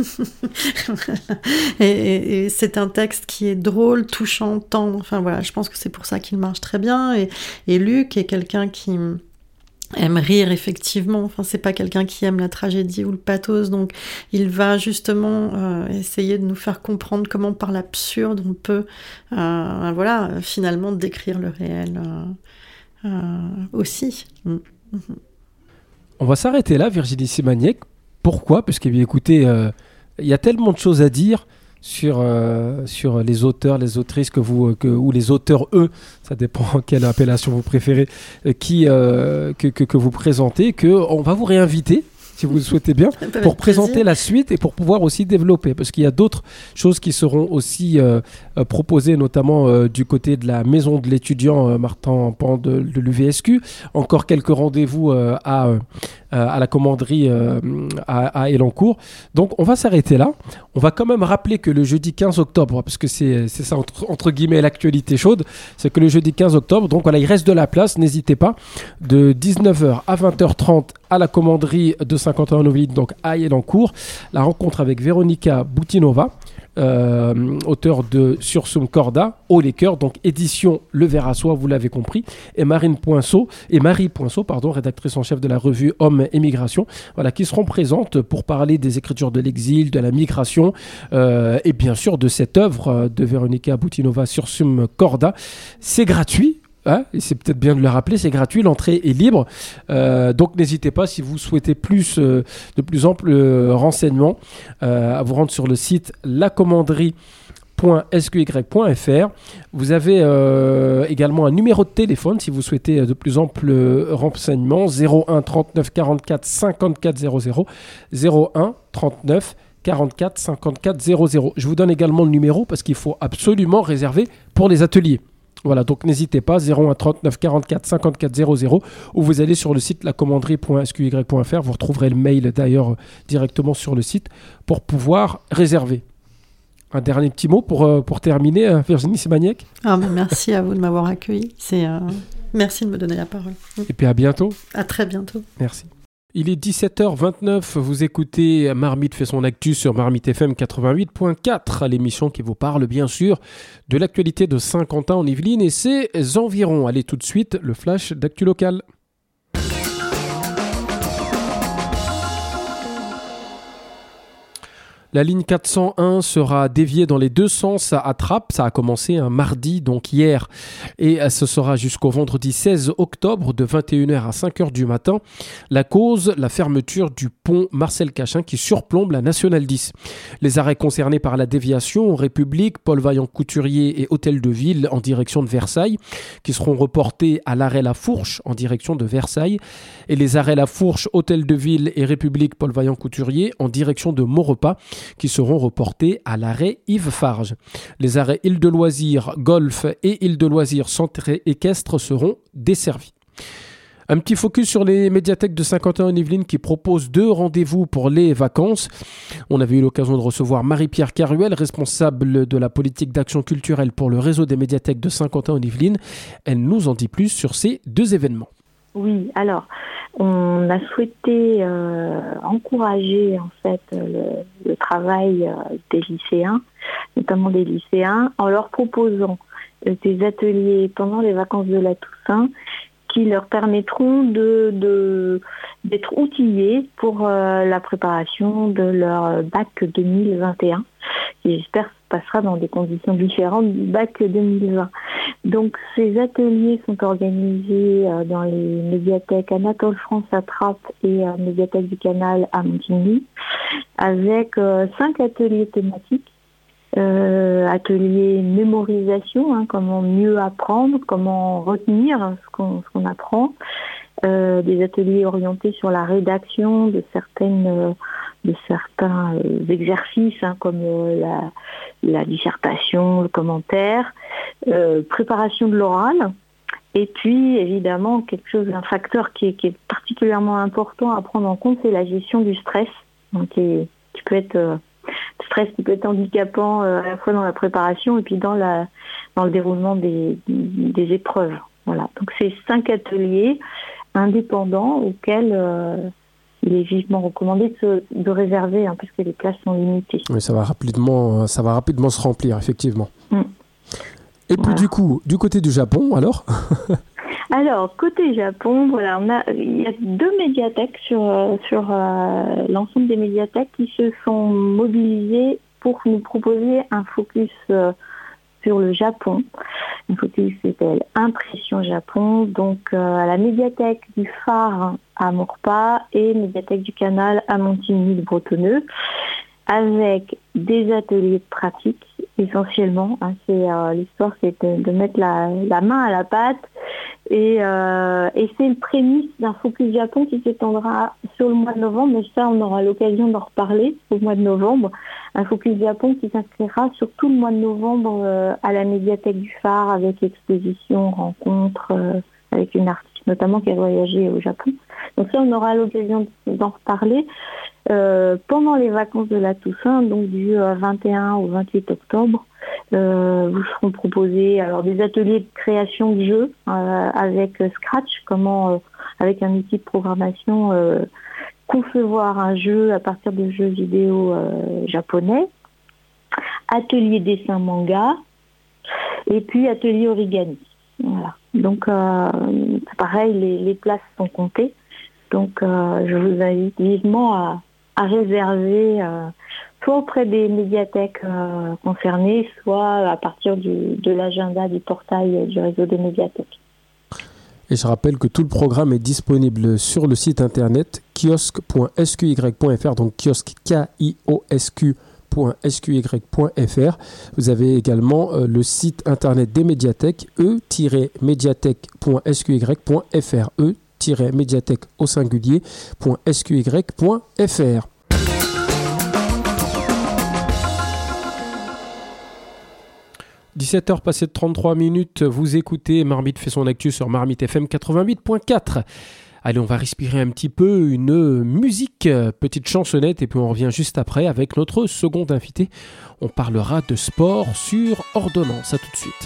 et, et, et c'est un texte qui est drôle, touchant, tendre. Enfin voilà, je pense que c'est pour ça qu'il marche très bien. Et, et Luc est quelqu'un qui aime rire, effectivement. Enfin, c'est pas quelqu'un qui aime la tragédie ou le pathos. Donc, il va justement euh, essayer de nous faire comprendre comment, par l'absurde, on peut, euh, voilà, finalement, décrire le réel euh, euh, aussi. Mm. Mm-hmm. On va s'arrêter là, Virginie Simagnac. Pourquoi ? Parce que, bien, écoutez, euh, il y a tellement de choses à dire sur, euh, sur les auteurs, les autrices que vous, que, ou les auteurs, eux, ça dépend quelle appellation vous préférez, euh, qui, euh, que, que, que vous présentez, qu'on va vous réinviter, si vous le souhaitez bien, pour présenter la suite et pour pouvoir aussi développer. Parce qu'il y a d'autres choses qui seront aussi euh, euh, proposées, notamment euh, du côté de la maison de l'étudiant euh, Martin Pan de, de l'U V S Q. Encore quelques rendez-vous euh, à, euh, à la commanderie euh, à, à Elancourt. Donc, on va s'arrêter là. On va quand même rappeler que le jeudi quinze octobre, parce que c'est, c'est ça, entre, entre guillemets, l'actualité chaude, c'est que le jeudi quinze octobre, donc voilà, il reste de la place, n'hésitez pas, de dix-neuf heures à vingt heures trente à la commanderie de Saint-Quentin-en-Yvelines, donc à Elancourt, la rencontre avec Véronica Boutinova, euh, auteur de Sursum Corda, Haut les cœurs, donc édition Le Ver à Soie, vous l'avez compris, et Marine Poinceau, et Marie Poinceau, pardon, rédactrice en chef de la revue Hommes et Migration, voilà, qui seront présentes pour parler des écritures de l'exil, de la migration, euh, et bien sûr de cette œuvre de Véronica Boutinova, Sursum Corda. C'est gratuit. Hein, et c'est peut-être bien de le rappeler, c'est gratuit, l'entrée est libre, euh, donc n'hésitez pas si vous souhaitez plus, euh, de plus amples euh, renseignements euh, à vous rendre sur le site la commanderie point s q y point f r. Vous avez euh, également un numéro de téléphone si vous souhaitez de plus amples renseignements, zéro un trente-neuf quarante-quatre cinquante-quatre zéro zéro, zéro un trente-neuf quarante-quatre cinquante-quatre zéro zéro. Je vous donne également le numéro parce qu'il faut absolument réserver pour les ateliers. Voilà, donc n'hésitez pas, zéro un trente-neuf quarante-quatre cinquante-quatre zéro zéro, ou vous allez sur le site la commanderie point s q y point f r, vous retrouverez le mail d'ailleurs directement sur le site pour pouvoir réserver. Un dernier petit mot pour, euh, pour terminer, Virginie Simagnac. Ah, bah, merci à vous de m'avoir accueilli. C'est, euh, merci de me donner la parole. Et puis à bientôt. À très bientôt. Merci. Il est dix-sept heures vingt-neuf, vous écoutez Marmite fait son actu sur Marmite F M quatre-vingt-huit point quatre, l'émission qui vous parle bien sûr de l'actualité de Saint-Quentin-en-Yvelines et ses environs. Allez tout de suite, le flash d'actu local. La ligne quatre cent un sera déviée dans les deux sens à Trappes. Ça a commencé un mardi, donc hier, et ce sera jusqu'au vendredi seize octobre de vingt et une heures à cinq heures du matin. La cause, la fermeture du pont Marcel Cachin qui surplombe la Nationale dix. Les arrêts concernés par la déviation, République, Paul Vaillant-Couturier et Hôtel de Ville en direction de Versailles, qui seront reportés à l'arrêt La Fourche en direction de Versailles, et les arrêts La Fourche, Hôtel de Ville et République, Paul Vaillant-Couturier en direction de Maurepas, qui seront reportés à l'arrêt Yves Farge. Les arrêts Île de Loisirs, Golf et Île de Loisirs Centre équestre seront desservis. Un petit focus sur les médiathèques de Saint-Quentin-en-Yvelines qui proposent deux rendez-vous pour les vacances. On avait eu l'occasion de recevoir Marie-Pierre Caruel, responsable de la politique d'action culturelle pour le réseau des médiathèques de Saint-Quentin-en-Yvelines. Elle nous en dit plus sur ces deux événements. Oui, alors, on a souhaité euh, encourager en fait le, le travail euh, des lycéens, notamment des lycéens, en leur proposant euh, des ateliers pendant les vacances de la Toussaint qui leur permettront de, de, d'être outillés pour euh, la préparation de leur bac deux mille vingt et un, qui j'espère se passera dans des conditions différentes du bac deux mille vingt. Donc ces ateliers sont organisés euh, dans les médiathèques Anatole France à Trappes et euh, médiathèque du Canal à Montigny, avec euh, cinq ateliers thématiques. Euh, atelier mémorisation, hein, comment mieux apprendre, comment retenir ce qu'on, ce qu'on apprend, euh, des ateliers orientés sur la rédaction de certaines, euh, de certains euh, exercices, hein, comme euh, la, la dissertation, le commentaire, euh, préparation de l'oral, et puis évidemment quelque chose, un facteur qui est, qui est particulièrement important à prendre en compte, c'est la gestion du stress, donc qui, qui peut être euh, stress qui peut être handicapant euh, à la fois dans la préparation et puis dans la dans le déroulement des, des épreuves. Voilà. Donc c'est cinq ateliers indépendants auxquels euh, il est vivement recommandé de, se, de réserver, hein, puisque les places sont limitées. Oui, ça va rapidement, ça va rapidement se remplir, effectivement. Mm. Et puis Voilà. du coup, du côté du Japon, alors Alors, côté Japon, voilà, on a, il y a deux médiathèques sur, sur euh, l'ensemble des médiathèques qui se sont mobilisées pour nous proposer un focus euh, sur le Japon. Un focus qui s'appelle Impression Japon, donc euh, à la médiathèque du Phare à Maurepas et médiathèque du Canal à Montigny-le-Bretonneux, avec des ateliers de pratique essentiellement. Hein, c'est, euh, l'histoire, c'est de, de mettre la, la main à la pâte. Et, euh, et c'est le prémisse d'un Focus Japon qui s'étendra sur le mois de novembre, mais ça on aura l'occasion d'en reparler au mois de novembre. Un Focus Japon qui s'inscrira sur tout le mois de novembre euh, à la médiathèque du Phare, avec exposition, rencontre, euh, avec une artiste notamment qui a voyagé au Japon. Donc ça on aura l'occasion d'en reparler euh, pendant les vacances de la Toussaint, donc du euh, vingt et un au vingt-huit octobre. Euh, vous seront proposés alors des ateliers de création de jeux euh, avec euh, Scratch, comment euh, avec un outil de programmation euh, concevoir un jeu à partir de jeux vidéo euh, japonais, atelier dessin manga et puis atelier origami. Voilà. Donc euh, c'est pareil, les, les places sont comptées. Donc euh, je vous invite vivement à, à réserver euh, soit auprès des médiathèques euh, concernées, soit à partir du, de l'agenda du portail du réseau des médiathèques. Et je rappelle que tout le programme est disponible sur le site internet kiosque point s q y point f r, donc kiosque K I O S Q point S Q Y point F R. Vous avez également euh, le site internet des médiathèques, e tiret médiathèque point S Q Y point F R, e tiret médiathèque au singulier point S Q Y point F R. dix-sept heures passées de trente-trois minutes, vous écoutez Marmite fait son actu sur Marmite F M quatre-vingt-huit point quatre. Allez, on va respirer un petit peu une musique, petite chansonnette, et puis on revient juste après avec notre second invité. On parlera de sport sur ordonnance. À tout de suite.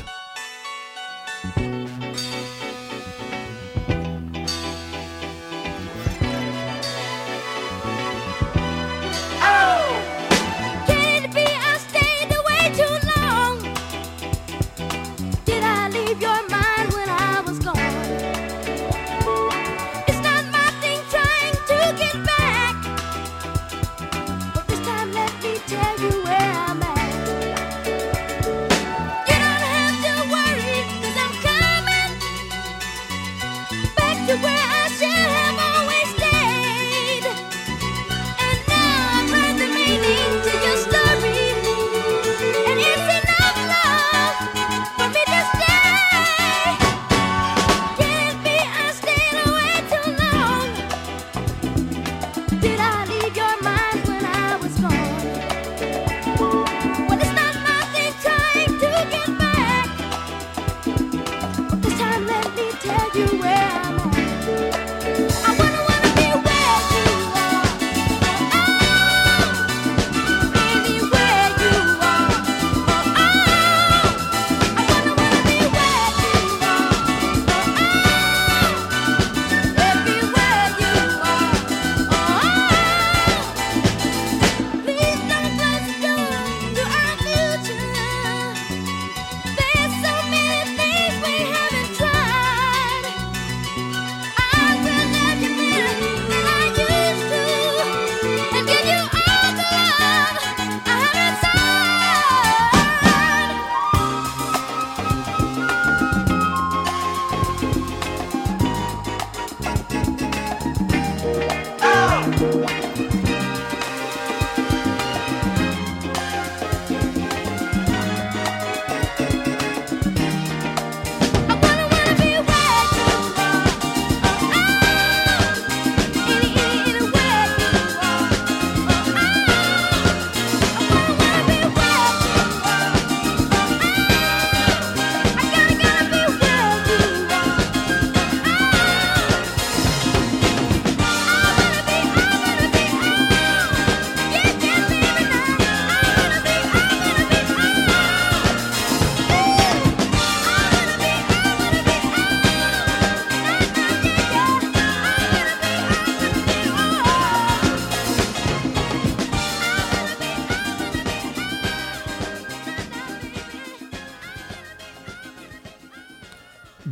Tell you where I'm at.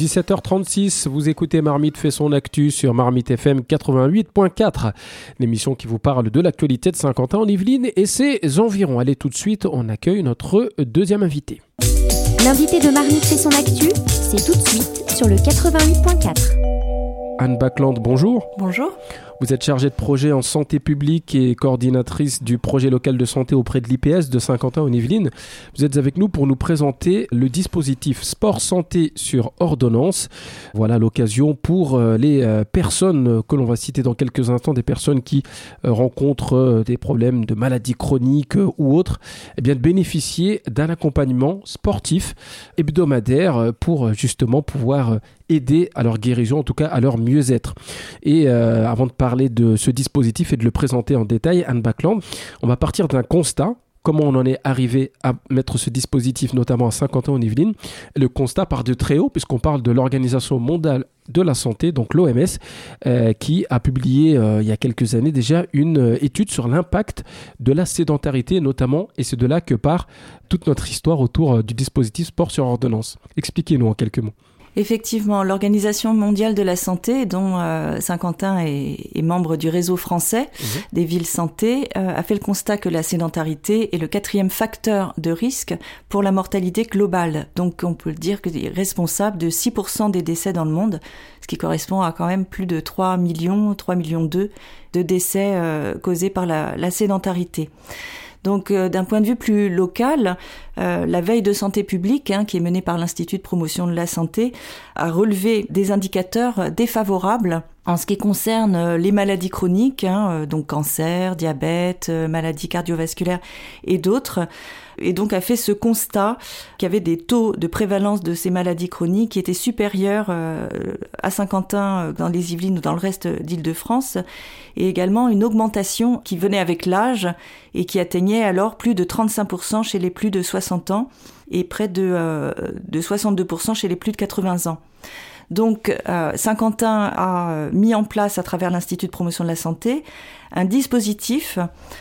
dix-sept heures trente-six, vous écoutez Marmite fait son actu sur Marmite F M quatre-vingt-huit point quatre, l'émission qui vous parle de l'actualité de Saint-Quentin en Yvelines et ses environs. Allez, tout de suite, on accueille notre deuxième invité. L'invité de Marmite fait son actu, c'est tout de suite sur le quatre-vingt-huit point quatre. Anne Backland, bonjour. Bonjour. Vous êtes chargée de projet en santé publique et coordinatrice du projet local de santé auprès de l'I P S de Saint-Quentin en Yvelines. Vous êtes avec nous pour nous présenter le dispositif Sport Santé sur ordonnance. Voilà l'occasion pour les personnes que l'on va citer dans quelques instants, des personnes qui rencontrent des problèmes de maladies chroniques ou autres, eh bien de bénéficier d'un accompagnement sportif hebdomadaire pour justement pouvoir aider à leur guérison, en tout cas à leur mieux-être. Et euh, avant de parler de ce dispositif et de le présenter en détail, Anne Backland, on va partir d'un constat. Comment on en est arrivé à mettre ce dispositif, notamment à Saint-Quentin en Yvelines. Le constat part de très haut, puisqu'on parle de l'Organisation mondiale de la santé, donc l'O M S, euh, qui a publié euh, il y a quelques années déjà une euh, étude sur l'impact de la sédentarité, notamment, et c'est de là que part toute notre histoire autour euh, du dispositif sport sur ordonnance. Expliquez-nous en quelques mots. Effectivement, l'Organisation mondiale de la santé, dont euh, Saint-Quentin est, est membre du réseau français mmh. des villes santé, euh, a fait le constat que la sédentarité est le quatrième facteur de risque pour la mortalité globale. Donc on peut dire qu'il est responsable de six pour cent des décès dans le monde, ce qui correspond à quand même plus de trois millions, trois millions deux de décès euh, causés par la, la sédentarité. Donc, euh, d'un point de vue plus local, euh, la veille de santé publique, hein, qui est menée par l'Institut de promotion de la santé, a relevé des indicateurs défavorables en ce qui concerne les maladies chroniques, hein, donc cancer, diabète, maladies cardiovasculaires et d'autres. Et donc a fait ce constat qu'il y avait des taux de prévalence de ces maladies chroniques qui étaient supérieurs euh, à Saint-Quentin dans les Yvelines ou dans le reste d'Île-de-France, et également une augmentation qui venait avec l'âge et qui atteignait alors plus de trente-cinq pour cent chez les plus de soixante ans et près de, euh, de soixante-deux pour cent chez les plus de quatre-vingts ans. Donc, euh, Saint-Quentin a mis en place, à travers l'Institut de promotion de la santé, un dispositif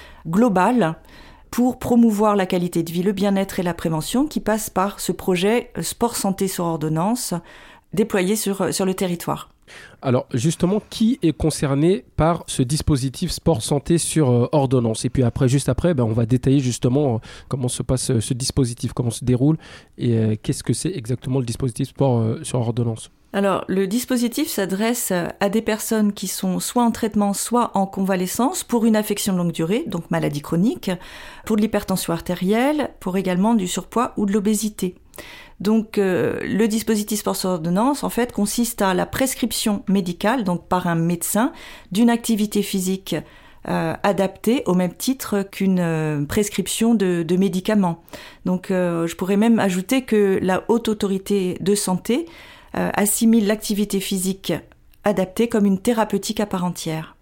global pour promouvoir la qualité de vie, le bien-être et la prévention, qui passe par ce projet Sport Santé sur ordonnance déployé sur, sur le territoire. Alors justement, qui est concerné par ce dispositif Sport Santé sur euh, ordonnance ? Et puis après, juste après, ben, on va détailler justement euh, comment se passe euh, ce dispositif, comment se déroule et euh, qu'est-ce que c'est exactement le dispositif Sport euh, sur ordonnance. Alors, le dispositif s'adresse à des personnes qui sont soit en traitement, soit en convalescence pour une affection de longue durée, donc maladie chronique, pour de l'hypertension artérielle, pour également du surpoids ou de l'obésité. Donc, euh, le dispositif sport sur ordonnance, en fait, consiste à la prescription médicale, donc par un médecin, d'une activité physique euh, adaptée au même titre qu'une euh, prescription de, de médicaments. Donc, euh, je pourrais même ajouter que la Haute Autorité de Santé euh, assimile l'activité physique adaptée comme une thérapeutique à part entière.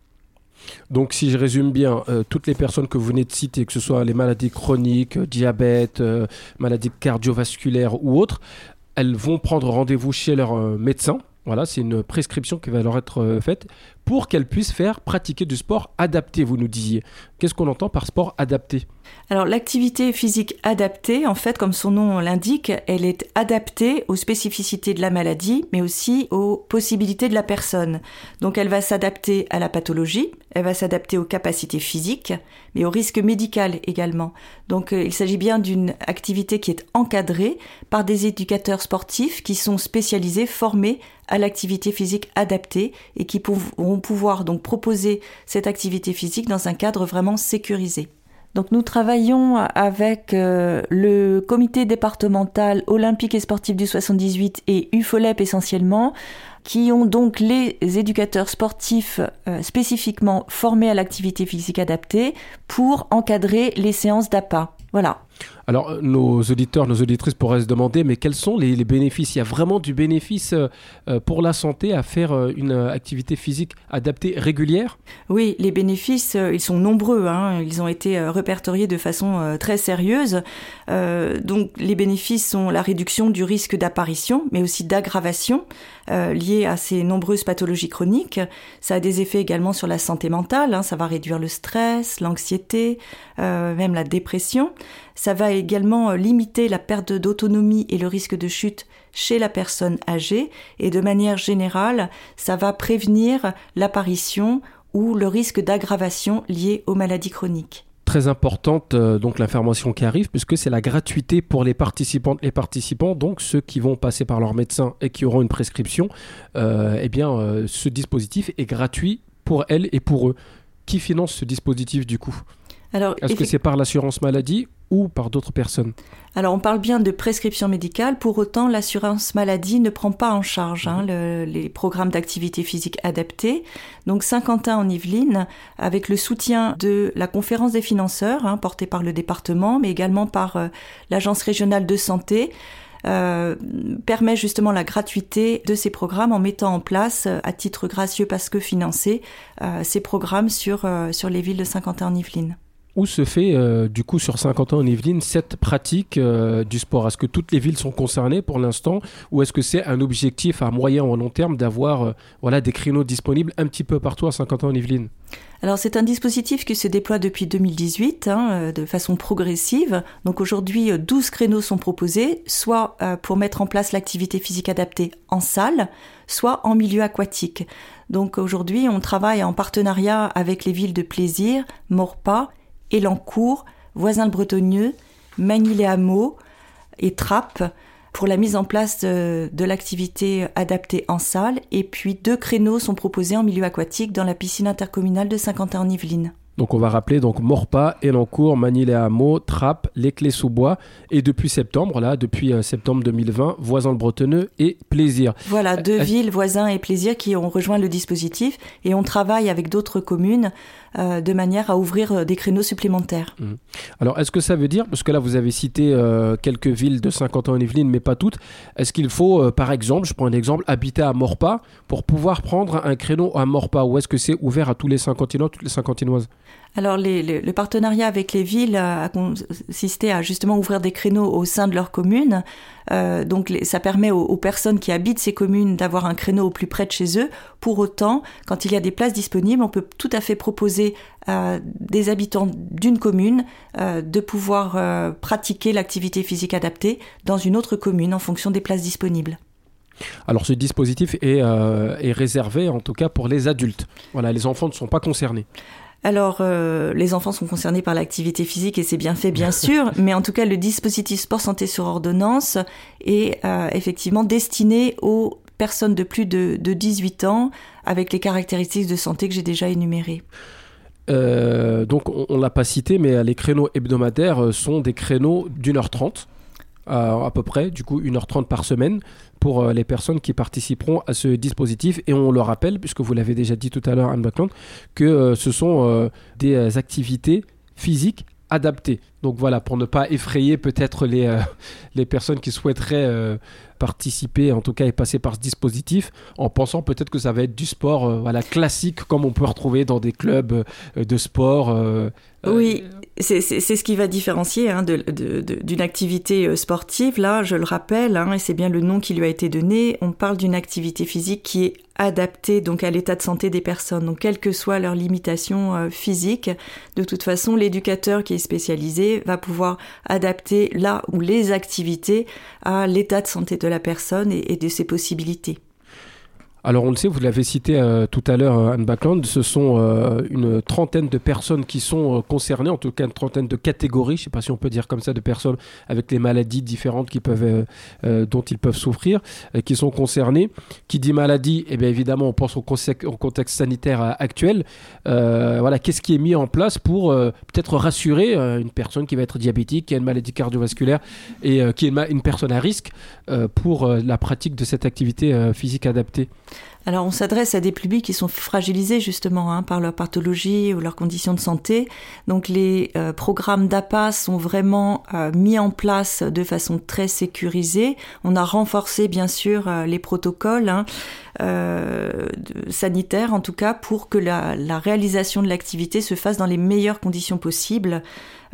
Donc, si je résume bien, euh, toutes les personnes que vous venez de citer, que ce soit les maladies chroniques, euh, diabète, euh, maladies cardiovasculaires ou autres, elles vont prendre rendez-vous chez leur euh, médecin. Voilà, c'est une prescription qui va leur être euh, faite pour qu'elles puissent faire pratiquer du sport adapté, vous nous disiez. Qu'est-ce qu'on entend par sport adapté ? Alors, l'activité physique adaptée, en fait, comme son nom l'indique, elle est adaptée aux spécificités de la maladie, mais aussi aux possibilités de la personne. Donc, elle va s'adapter à la pathologie, elle va s'adapter aux capacités physiques, mais au risque médical également. Donc, euh, il s'agit bien d'une activité qui est encadrée par des éducateurs sportifs qui sont spécialisés, formés à l'activité physique adaptée et qui pourront pouvoir donc proposer cette activité physique dans un cadre vraiment sécurisé. Donc nous travaillons avec euh, le comité départemental olympique et sportif du soixante-dix-huit et U F O L E P essentiellement, qui ont donc les éducateurs sportifs euh, spécifiquement formés à l'activité physique adaptée pour encadrer les séances d'A P A. Voilà. Alors, nos auditeurs, nos auditrices pourraient se demander, mais quels sont les, les bénéfices ? Il y a vraiment du bénéfice euh, pour la santé à faire euh, une activité physique adaptée régulière ? Oui, les bénéfices, euh, ils sont nombreux. Hein. Ils ont été euh, répertoriés de façon euh, très sérieuse. Euh, donc, les bénéfices sont la réduction du risque d'apparition, mais aussi d'aggravation euh, liée à ces nombreuses pathologies chroniques. Ça a des effets également sur la santé mentale. Hein. Ça va réduire le stress, l'anxiété, euh, même la dépression. Ça va également limiter la perte d'autonomie et le risque de chute chez la personne âgée. Et de manière générale, ça va prévenir l'apparition ou le risque d'aggravation lié aux maladies chroniques. Très importante euh, donc l'information qui arrive, puisque c'est la gratuité pour les participantes et participants, donc ceux qui vont passer par leur médecin et qui auront une prescription. Euh, eh bien, euh, ce dispositif est gratuit pour elles et pour eux. Qui finance ce dispositif du coup ? Alors, Est-ce que c'est par l'assurance maladie ou par d'autres personnes ? Alors, on parle bien de prescription médicale. Pour autant, l'assurance maladie ne prend pas en charge hein, le, les programmes d'activité physique adaptés. Donc, Saint-Quentin en Yvelines, avec le soutien de la conférence des financeurs, hein, portée par le département, mais également par euh, l'agence régionale de santé, Euh, permet justement la gratuité de ces programmes en mettant en place, euh, à titre gracieux parce que financé, euh, ces programmes sur, euh, sur les villes de Saint-Quentin en Yvelines. Où se fait euh, du coup sur Saint-Quentin en Yvelines cette pratique euh, du sport ? Est-ce que toutes les villes sont concernées pour l'instant, ou est-ce que c'est un objectif à moyen ou à long terme d'avoir euh, voilà, des créneaux disponibles un petit peu partout à Saint-Quentin en Yvelines ? Alors c'est un dispositif qui se déploie depuis deux mille dix-huit hein, de façon progressive. Donc aujourd'hui, douze créneaux sont proposés, soit euh, pour mettre en place l'activité physique adaptée en salle, soit en milieu aquatique. Donc aujourd'hui, on travaille en partenariat avec les villes de Plaisir, Maurepas, Elancourt, Voisins-le-Bretonneux, Magny-les-Hameaux et Trappes pour la mise en place de, de l'activité adaptée en salle. Et puis deux créneaux sont proposés en milieu aquatique dans la piscine intercommunale de Saint-Quentin-en-Yvelines. Donc on va rappeler donc Maurepas, Elancourt, Magny-les-Hameaux, Trappes, Les Clés-sous-Bois et depuis septembre, là, depuis euh, septembre deux mille vingt, Voisins-le-Bretonneux et Plaisir. Voilà, deux euh, villes, Voisins et Plaisir qui ont rejoint le dispositif et on travaille avec d'autres communes euh, de manière à ouvrir des créneaux supplémentaires. Mmh. Alors est-ce que ça veut dire, parce que là vous avez cité euh, quelques villes de Saint-Quentin-en-Yvelines mais pas toutes, est-ce qu'il faut euh, par exemple, je prends un exemple, habiter à Maurepas pour pouvoir prendre un créneau à Maurepas, ou est-ce que c'est ouvert à tous les Saint-Quentinois, toutes les Saint-Quentinoises ? Alors, les, les, le partenariat avec les villes a consisté à justement ouvrir des créneaux au sein de leur commune. Euh, donc, les, ça permet aux, aux personnes qui habitent ces communes d'avoir un créneau au plus près de chez eux. Pour autant, quand il y a des places disponibles, on peut tout à fait proposer à des habitants d'une commune euh, de pouvoir euh, pratiquer l'activité physique adaptée dans une autre commune en fonction des places disponibles. Alors, ce dispositif est, euh, est réservé en tout cas pour les adultes. Voilà, les enfants ne sont pas concernés. Alors, euh, les enfants sont concernés par l'activité physique et c'est bien fait, bien sûr, mais en tout cas, le dispositif Sport Santé sur ordonnance est euh, effectivement destiné aux personnes de plus de, de dix-huit ans avec les caractéristiques de santé que j'ai déjà énumérées. Euh, donc, on ne l'a pas cité, mais les créneaux hebdomadaires sont des créneaux d'une heure trente. Euh, à peu près, du coup une heure trente par semaine pour euh, les personnes qui participeront à ce dispositif. Et on le rappelle, puisque vous l'avez déjà dit tout à l'heure, Anne Bacland, que euh, ce sont euh, des activités physiques adaptées. Donc voilà, pour ne pas effrayer peut-être les, euh, les personnes qui souhaiteraient euh, participer, en tout cas, et passer par ce dispositif, en pensant peut-être que ça va être du sport euh, voilà, classique, comme on peut retrouver dans des clubs euh, de sport. Euh, oui, c'est, c'est, c'est ce qui va différencier hein, de, de, de, d'une activité sportive. Là, je le rappelle, hein, et c'est bien le nom qui lui a été donné, on parle d'une activité physique qui est adaptée donc, à l'état de santé des personnes. Donc, quelles que soient leurs limitations euh, physiques, de toute façon, l'éducateur qui est spécialisé va pouvoir adapter là ou les activités à l'état de santé de la personne et, et de ses possibilités. Alors on le sait, vous l'avez cité euh, tout à l'heure, Anne Bacland, ce sont euh, une trentaine de personnes qui sont euh, concernées, en tout cas une trentaine de catégories, je ne sais pas si on peut dire comme ça, de personnes avec des maladies différentes qui peuvent, euh, euh, dont ils peuvent souffrir, euh, qui sont concernées. Qui dit maladie, eh bien évidemment on pense au, conse- au contexte sanitaire euh, actuel. Euh, voilà, qu'est-ce qui est mis en place pour euh, peut-être rassurer euh, une personne qui va être diabétique, qui a une maladie cardiovasculaire et euh, qui est une, ma- une personne à risque euh, pour euh, la pratique de cette activité euh, physique adaptée? Alors, on s'adresse à des publics qui sont fragilisés justement hein, par leur pathologie ou leurs conditions de santé. Donc, les euh, programmes d'A P A sont vraiment euh, mis en place de façon très sécurisée. On a renforcé bien sûr euh, les protocoles hein, euh, sanitaires, en tout cas, pour que la, la réalisation de l'activité se fasse dans les meilleures conditions possibles.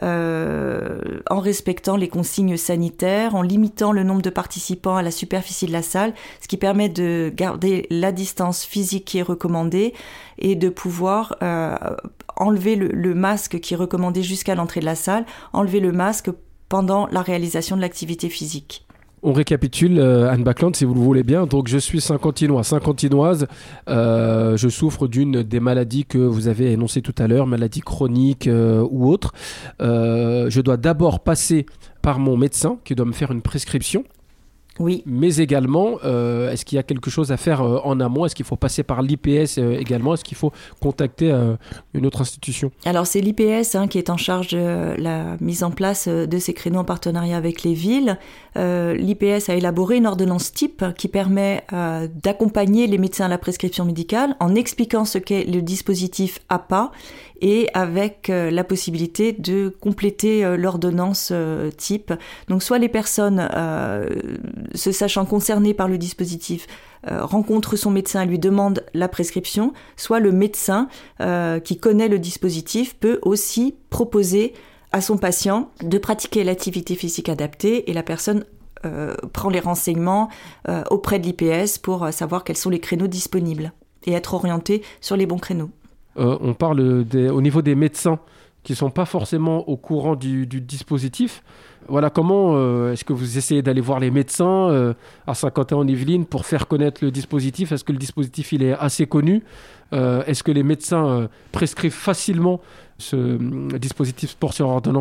Euh, en respectant les consignes sanitaires, en limitant le nombre de participants à la superficie de la salle, ce qui permet de garder la distance physique qui est recommandée et de pouvoir euh, enlever le, le masque qui est recommandé jusqu'à l'entrée de la salle, enlever le masque pendant la réalisation de l'activité physique. On récapitule, euh, Anne Bacland, si vous le voulez bien. Donc, je suis cinquantinois, cinquantinoise. Euh, je souffre d'une des maladies que vous avez énoncées tout à l'heure, maladie chronique euh, ou autre. Euh, je dois d'abord passer par mon médecin qui doit me faire une prescription. Oui. Mais également, euh, est-ce qu'il y a quelque chose à faire euh, en amont ? Est-ce qu'il faut passer par l'I P S euh, également ? Est-ce qu'il faut contacter euh, une autre institution ? Alors, c'est l'I P S hein, qui est en charge de la mise en place de ces créneaux en partenariat avec les villes. Euh, L'I P S a élaboré une ordonnance type qui permet euh, d'accompagner les médecins à la prescription médicale en expliquant ce qu'est le dispositif A P A et avec euh, la possibilité de compléter euh, l'ordonnance euh, type. Donc, soit les personnes euh, se sachant concernées par le dispositif euh, rencontrent son médecin et lui demandent la prescription, soit le médecin euh, qui connaît le dispositif peut aussi proposer à son patient de pratiquer l'activité physique adaptée et la personne euh, prend les renseignements euh, auprès de l'I P S pour euh, savoir quels sont les créneaux disponibles et être orienté sur les bons créneaux. Euh, on parle des, au niveau des médecins qui ne sont pas forcément au courant du, du dispositif. Voilà, comment euh, est-ce que vous essayez d'aller voir les médecins euh, à Saint-Quentin-en-Yvelines pour faire connaître le dispositif ? Est-ce que le dispositif il est assez connu ? euh, Est-ce que les médecins euh, prescrivent facilement ce euh, dispositif sport sur ordonnance ?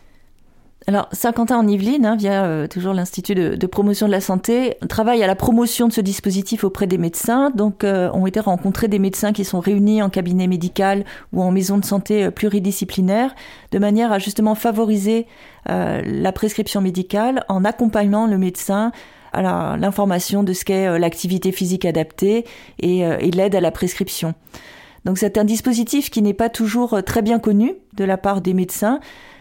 Alors, Saint-Quentin-en-Yvelines, hein, via euh, toujours l'Institut de, de promotion de la santé, travaille à la promotion de ce dispositif auprès des médecins. Donc, euh, ont été rencontrés des médecins qui sont réunis en cabinet médical ou en maison de santé euh, pluridisciplinaire, de manière à justement favoriser euh, la prescription médicale en accompagnant le médecin à la, l'information de ce qu'est euh, l'activité physique adaptée et, euh, et l'aide à la prescription. Donc, c'est un dispositif qui n'est pas toujours euh, très bien connu de la part des médecins.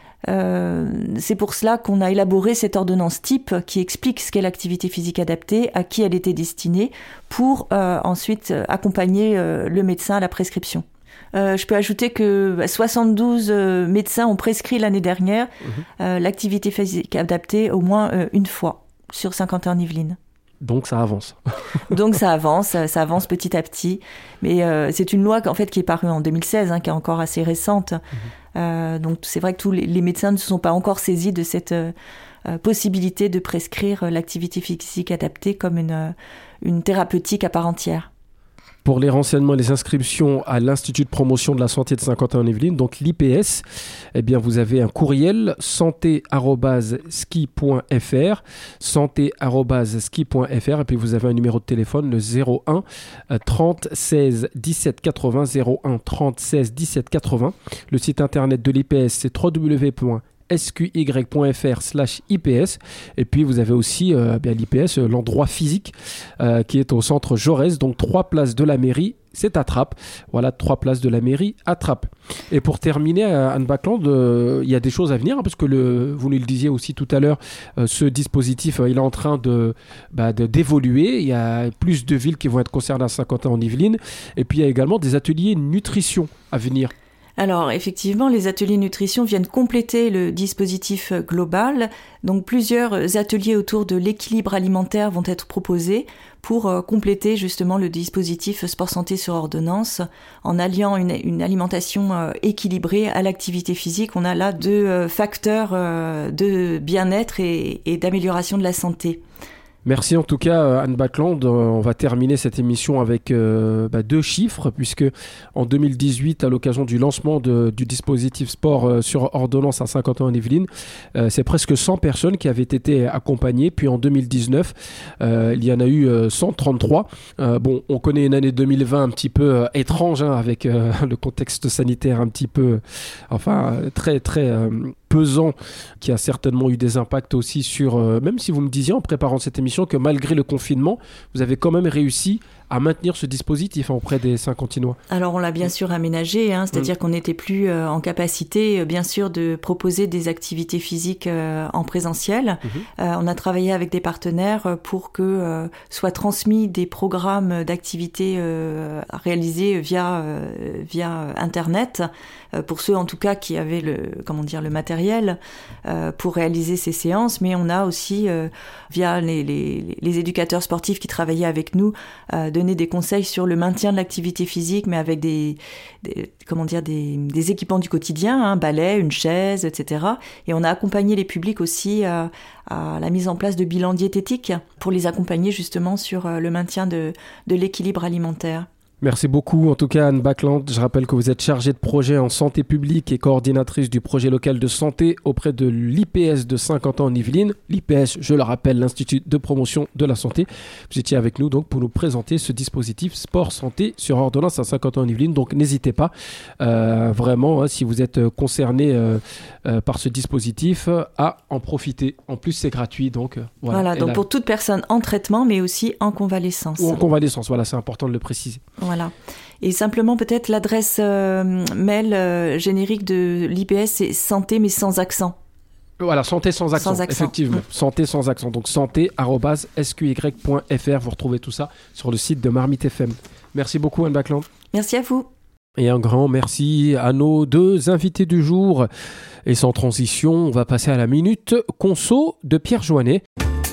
Euh, c'est pour cela qu'on a élaboré cette ordonnance type qui explique ce qu'est l'activité physique adaptée, à qui elle était destinée, pour euh, ensuite accompagner euh, le médecin à la prescription. Euh, je peux ajouter que bah, soixante-douze euh, médecins ont prescrit l'année dernière mmh. euh, l'activité physique adaptée au moins euh, une fois sur Saint-Quentin-en-Yvelines. Donc ça avance. Donc ça avance, ça avance petit à petit. Mais euh, c'est une loi en fait, qui est parue en deux mille seize, hein, qui est encore assez récente. Mmh. Euh, donc c'est vrai que tous les, les médecins ne se sont pas encore saisis de cette euh, possibilité de prescrire l'activité physique adaptée comme une, euh, une thérapeutique à part entière. Pour les renseignements et les inscriptions à l'Institut de promotion de la santé de Saint-Quentin-en-Yvelines, donc l'I P S, eh bien vous avez un courriel santé arobase ski point f r, santé arobase ski point f r, et puis vous avez un numéro de téléphone, le zéro un trente seize dix-sept quatre-vingts, zéro un trente seize dix-sept quatre-vingts. Le site internet de l'I P S, c'est w w w point s q y point f r slash I P S, et puis vous avez aussi euh, bien l'I P S, l'endroit physique euh, qui est au centre Jaurès, donc trois places de la mairie, c'est à Trappes. Voilà, trois places de la mairie à Trappes. Et pour terminer, Anne Bacland, euh, il y a des choses à venir, hein, parce que le, vous nous le disiez aussi tout à l'heure, euh, ce dispositif, euh, il est en train de, bah, de, d'évoluer. Il y a plus de villes qui vont être concernées à Saint-Quentin-en-Yvelines, et puis il y a également des ateliers nutrition à venir. Alors effectivement, les ateliers nutrition viennent compléter le dispositif global. Donc plusieurs ateliers autour de l'équilibre alimentaire vont être proposés pour euh, compléter justement le dispositif sport santé sur ordonnance en alliant une, une alimentation euh, équilibrée à l'activité physique. On a là deux euh, facteurs euh, de bien-être et, et d'amélioration de la santé. Merci en tout cas Anne Bacland. On va terminer cette émission avec euh, bah, deux chiffres, puisque en deux mille dix-huit, à l'occasion du lancement de, du dispositif sport euh, sur ordonnance à Saint-Quentin-en-Yvelines, euh, c'est presque cent personnes qui avaient été accompagnées. Puis en deux mille dix-neuf, euh, il y en a eu euh, cent trente-trois. Euh, bon, on connaît une année deux mille vingt un petit peu euh, étrange, hein, avec euh, le contexte sanitaire un petit peu, enfin très très euh, pesant, qui a certainement eu des impacts aussi sur, euh, même si vous me disiez en préparant cette émission que malgré le confinement, vous avez quand même réussi à maintenir ce dispositif auprès des Saint-Quentinois. Alors on l'a bien sûr aménagé, hein, c'est-à-dire mmh. qu'on n'était plus euh, en capacité, euh, bien sûr, de proposer des activités physiques euh, en présentiel. Mmh. Euh, on a travaillé avec des partenaires pour que euh, soient transmis des programmes d'activités euh, réalisés via euh, via Internet, euh, pour ceux en tout cas qui avaient le comment dire le matériel euh, pour réaliser ces séances. Mais on a aussi euh, via les, les les éducateurs sportifs qui travaillaient avec nous euh, de donner des conseils sur le maintien de l'activité physique, mais avec des, des comment dire, des, des équipements du quotidien, un balai, une chaise, et cetera. Et on a accompagné les publics aussi à, à la mise en place de bilans diététiques pour les accompagner justement sur le maintien de, de l'équilibre alimentaire. Merci beaucoup, en tout cas Anne Bacland. Je rappelle que vous êtes chargée de projet en santé publique et coordinatrice du projet local de santé auprès de l'I P S de Saint-Quentin en Yvelines. L'I P S, je le rappelle, l'Institut de promotion de la santé. Vous étiez avec nous donc pour nous présenter ce dispositif sport santé sur ordonnance à Saint-Quentin en Yvelines. Donc n'hésitez pas, euh, vraiment, hein, si vous êtes concerné euh, euh, par ce dispositif, à en profiter. En plus, c'est gratuit. Donc, euh, voilà, voilà donc là, pour toute personne en traitement, mais aussi en convalescence. Ou en convalescence, voilà, c'est important de le préciser. Voilà. Et simplement peut-être l'adresse euh, mail euh, générique de l'I P S, c'est santé mais sans accent. Voilà, santé sans accent, sans accent. effectivement. Mmh. Santé sans accent. Donc santé arobase s q y point f r. Vous retrouvez tout ça sur le site de Marmite F M. Merci beaucoup Anne Bacland. Merci à vous. Et un grand merci à nos deux invités du jour. Et sans transition, on va passer à la Minute Conso de Pierre Joannet.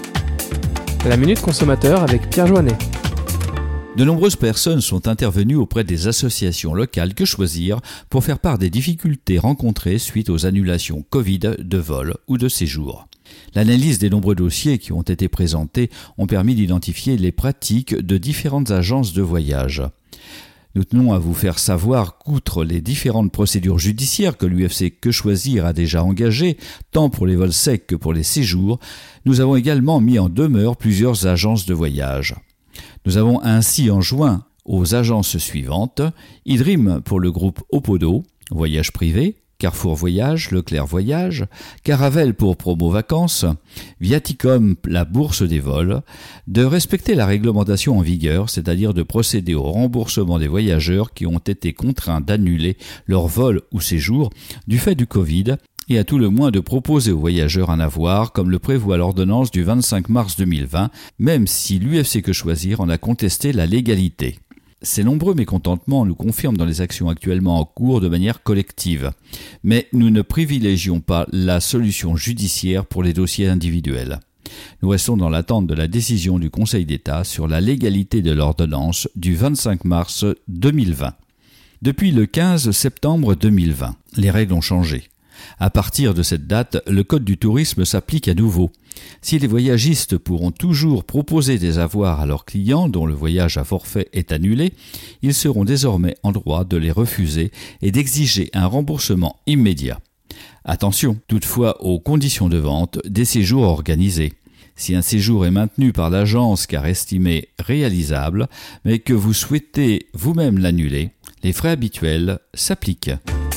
La Minute Consommateur avec Pierre Joannet. De nombreuses personnes sont intervenues auprès des associations locales Que Choisir pour faire part des difficultés rencontrées suite aux annulations Covid de vols ou de séjours. L'analyse des nombreux dossiers qui ont été présentés ont permis d'identifier les pratiques de différentes agences de voyage. Nous tenons à vous faire savoir qu'outre les différentes procédures judiciaires que l'U F C Que Choisir a déjà engagées, tant pour les vols secs que pour les séjours, nous avons également mis en demeure plusieurs agences de voyage. Nous avons ainsi enjoint aux agences suivantes, Idrim pour le groupe Opodo, Voyage Privé, Carrefour Voyage, Leclerc Voyage, Caravel pour Promo Vacances, Viaticom, la bourse des vols, de respecter la réglementation en vigueur, c'est-à-dire de procéder au remboursement des voyageurs qui ont été contraints d'annuler leur vol ou séjour du fait du Covid, et à tout le moins de proposer aux voyageurs un avoir, comme le prévoit l'ordonnance du vingt-cinq mars deux mille vingt, même si l'U F C Que Choisir en a contesté la légalité. Ces nombreux mécontentements nous confirment dans les actions actuellement en cours de manière collective. Mais nous ne privilégions pas la solution judiciaire pour les dossiers individuels. Nous restons dans l'attente de la décision du Conseil d'État sur la légalité de l'ordonnance du vingt-cinq mars deux mille vingt. Depuis le quinze septembre deux mille vingt, les règles ont changé. À partir de cette date, le Code du tourisme s'applique à nouveau. Si les voyagistes pourront toujours proposer des avoirs à leurs clients dont le voyage à forfait est annulé, ils seront désormais en droit de les refuser et d'exiger un remboursement immédiat. Attention toutefois aux conditions de vente des séjours organisés. Si un séjour est maintenu par l'agence car estimé réalisable, mais que vous souhaitez vous-même l'annuler, les frais habituels s'appliquent.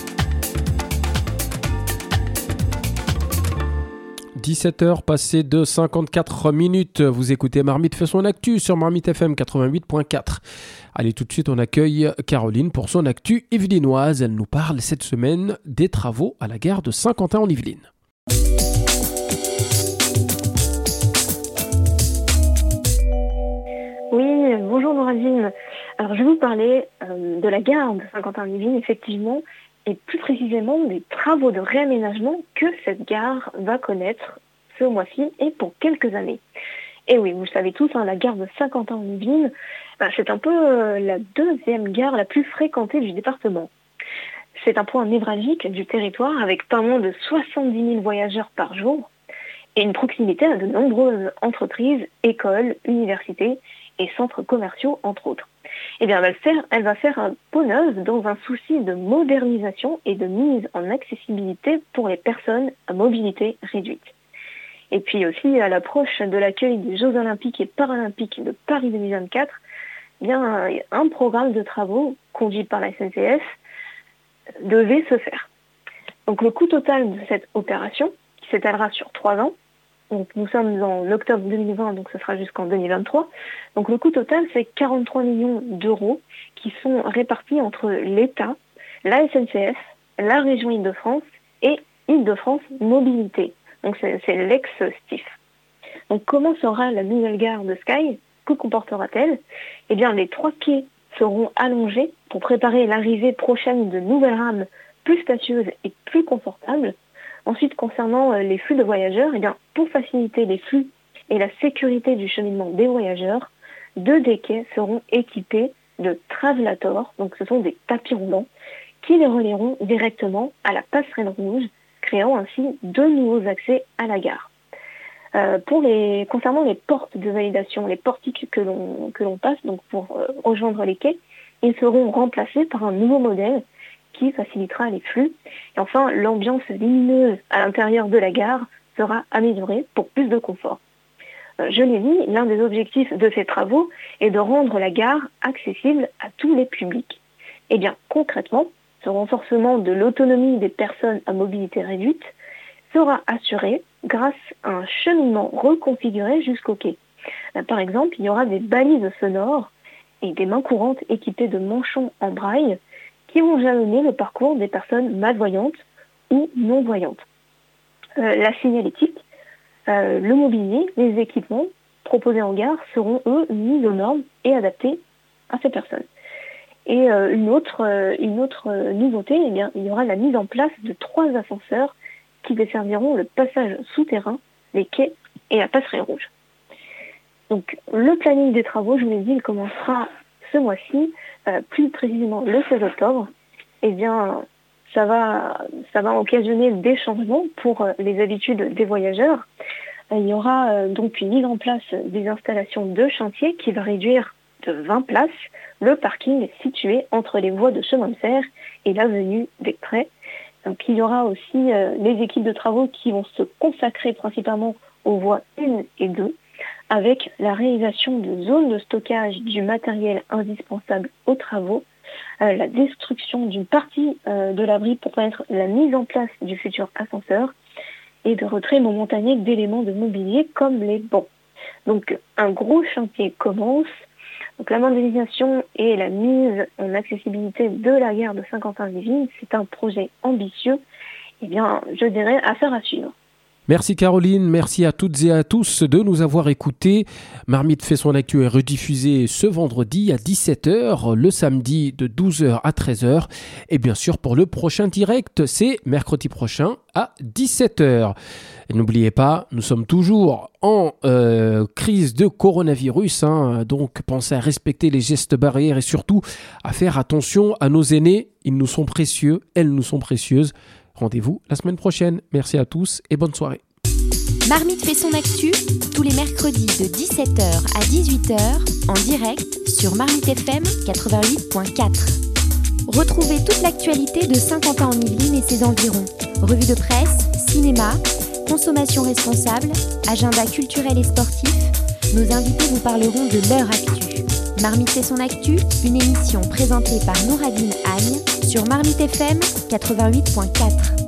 dix-sept heures passées de cinquante-quatre minutes. Vous écoutez Marmite fait son actu sur Marmite F M quatre-vingt-huit point quatre. Allez, tout de suite, on accueille Caroline pour son actu yvelinoise. Elle nous parle cette semaine des travaux à la gare de Saint-Quentin en Yvelines. Oui, bonjour Norazine. Alors, je vais vous parler euh, de la gare de Saint-Quentin en Yvelines, effectivement, et plus précisément des travaux de réaménagement que cette gare va connaître ce mois-ci et pour quelques années. Et oui, vous le savez tous, hein, la gare de Saint-Quentin en Yvelines, ben, c'est un peu euh, la deuxième gare la plus fréquentée du département. C'est un point névralgique du territoire avec pas moins de soixante-dix mille voyageurs par jour et une proximité à de nombreuses entreprises, écoles, universités et centres commerciaux, entre autres. Eh bien, elle va, faire, elle va faire un peau neuve dans un souci de modernisation et de mise en accessibilité pour les personnes à mobilité réduite. Et puis aussi, à l'approche de l'accueil des Jeux Olympiques et Paralympiques de Paris deux mille vingt-quatre, eh bien, un programme de travaux conduit par la S N C F devait se faire. Donc, le coût total de cette opération, qui s'étalera sur trois ans, donc nous sommes en octobre deux mille vingt, donc ce sera jusqu'en deux mille vingt-trois. Donc le coût total, c'est quarante-trois millions d'euros qui sont répartis entre l'État, la S N C F, la région Île-de-France et Île-de-France Mobilité. Donc c'est, c'est l'ex-S T I F. Donc comment sera la nouvelle gare de Sky? Que comportera-t-elle? Eh bien, les trois quais seront allongés pour préparer l'arrivée prochaine de nouvelles rames plus spacieuses et plus confortables. Ensuite, concernant les flux de voyageurs, eh bien, pour faciliter les flux et la sécurité du cheminement des voyageurs, deux des quais seront équipés de travelators, donc ce sont des tapis roulants, qui les relieront directement à la passerelle rouge, créant ainsi deux nouveaux accès à la gare. Euh, pour les, concernant les portes de validation, les portiques que l'on, que l'on passe donc pour euh, rejoindre les quais, ils seront remplacés par un nouveau modèle qui facilitera les flux. Et enfin, l'ambiance lumineuse à l'intérieur de la gare sera améliorée pour plus de confort. Euh, je l'ai dit, l'un des objectifs de ces travaux est de rendre la gare accessible à tous les publics. Et bien, concrètement, ce renforcement de l'autonomie des personnes à mobilité réduite sera assuré grâce à un cheminement reconfiguré jusqu'au quai. Euh, par exemple, il y aura des balises sonores et des mains courantes équipées de manchons en braille qui vont jalonner le parcours des personnes malvoyantes ou non-voyantes. Euh, la signalétique, euh, le mobilier, les équipements proposés en gare seront, eux, mis aux normes et adaptés à ces personnes. Et euh, une autre, euh, une autre euh, nouveauté, eh bien, il y aura la mise en place de trois ascenseurs qui desserviront le passage souterrain, les quais et la passerelle rouge. Donc le planning des travaux, je vous l'ai dit, il commencera ce mois-ci, euh, plus précisément le seize octobre. Eh bien, ça va, ça va occasionner des changements pour euh, les habitudes des voyageurs. Euh, il y aura euh, donc une mise en place des installations de chantier qui va réduire de vingt places le parking situé entre les voies de chemin de fer et l'avenue des Prés. Donc il y aura aussi euh, les équipes de travaux qui vont se consacrer principalement aux voies un et deux, avec la réalisation de zones de stockage du matériel indispensable aux travaux, euh, la destruction d'une partie euh, de l'abri pour permettre la mise en place du futur ascenseur et de retrait momentané d'éléments de mobilier comme les bancs. Donc un gros chantier commence. Donc la modernisation et la mise en accessibilité de la gare de Saint-Quentin-Yvelines, c'est un projet ambitieux, eh bien, je dirais, affaire à suivre. Merci Caroline, merci à toutes et à tous de nous avoir écoutés. Marmite fait son actu est rediffusé ce vendredi à dix-sept heures, le samedi de douze heures à treize heures. Et bien sûr, pour le prochain direct, c'est mercredi prochain à dix-sept heures. Et n'oubliez pas, nous sommes toujours en euh, crise de coronavirus, hein, donc pensez à respecter les gestes barrières et surtout à faire attention à nos aînés. Ils nous sont précieux, elles nous sont précieuses. Rendez-vous la semaine prochaine. Merci à tous et bonne soirée. Marmite fait son actu tous les mercredis de dix-sept heures à dix-huit heures en direct sur Marmite F M quatre-vingt-huit virgule quatre. Retrouvez toute l'actualité de Saint-Quentin-en-Yvelines et ses environs. Revue de presse, cinéma, consommation responsable, agenda culturel et sportif. Nos invités vous parleront de leur actu. Marmite fait son actu, une émission présentée par Nouradine Agne sur Marmite F M quatre-vingt-huit virgule quatre.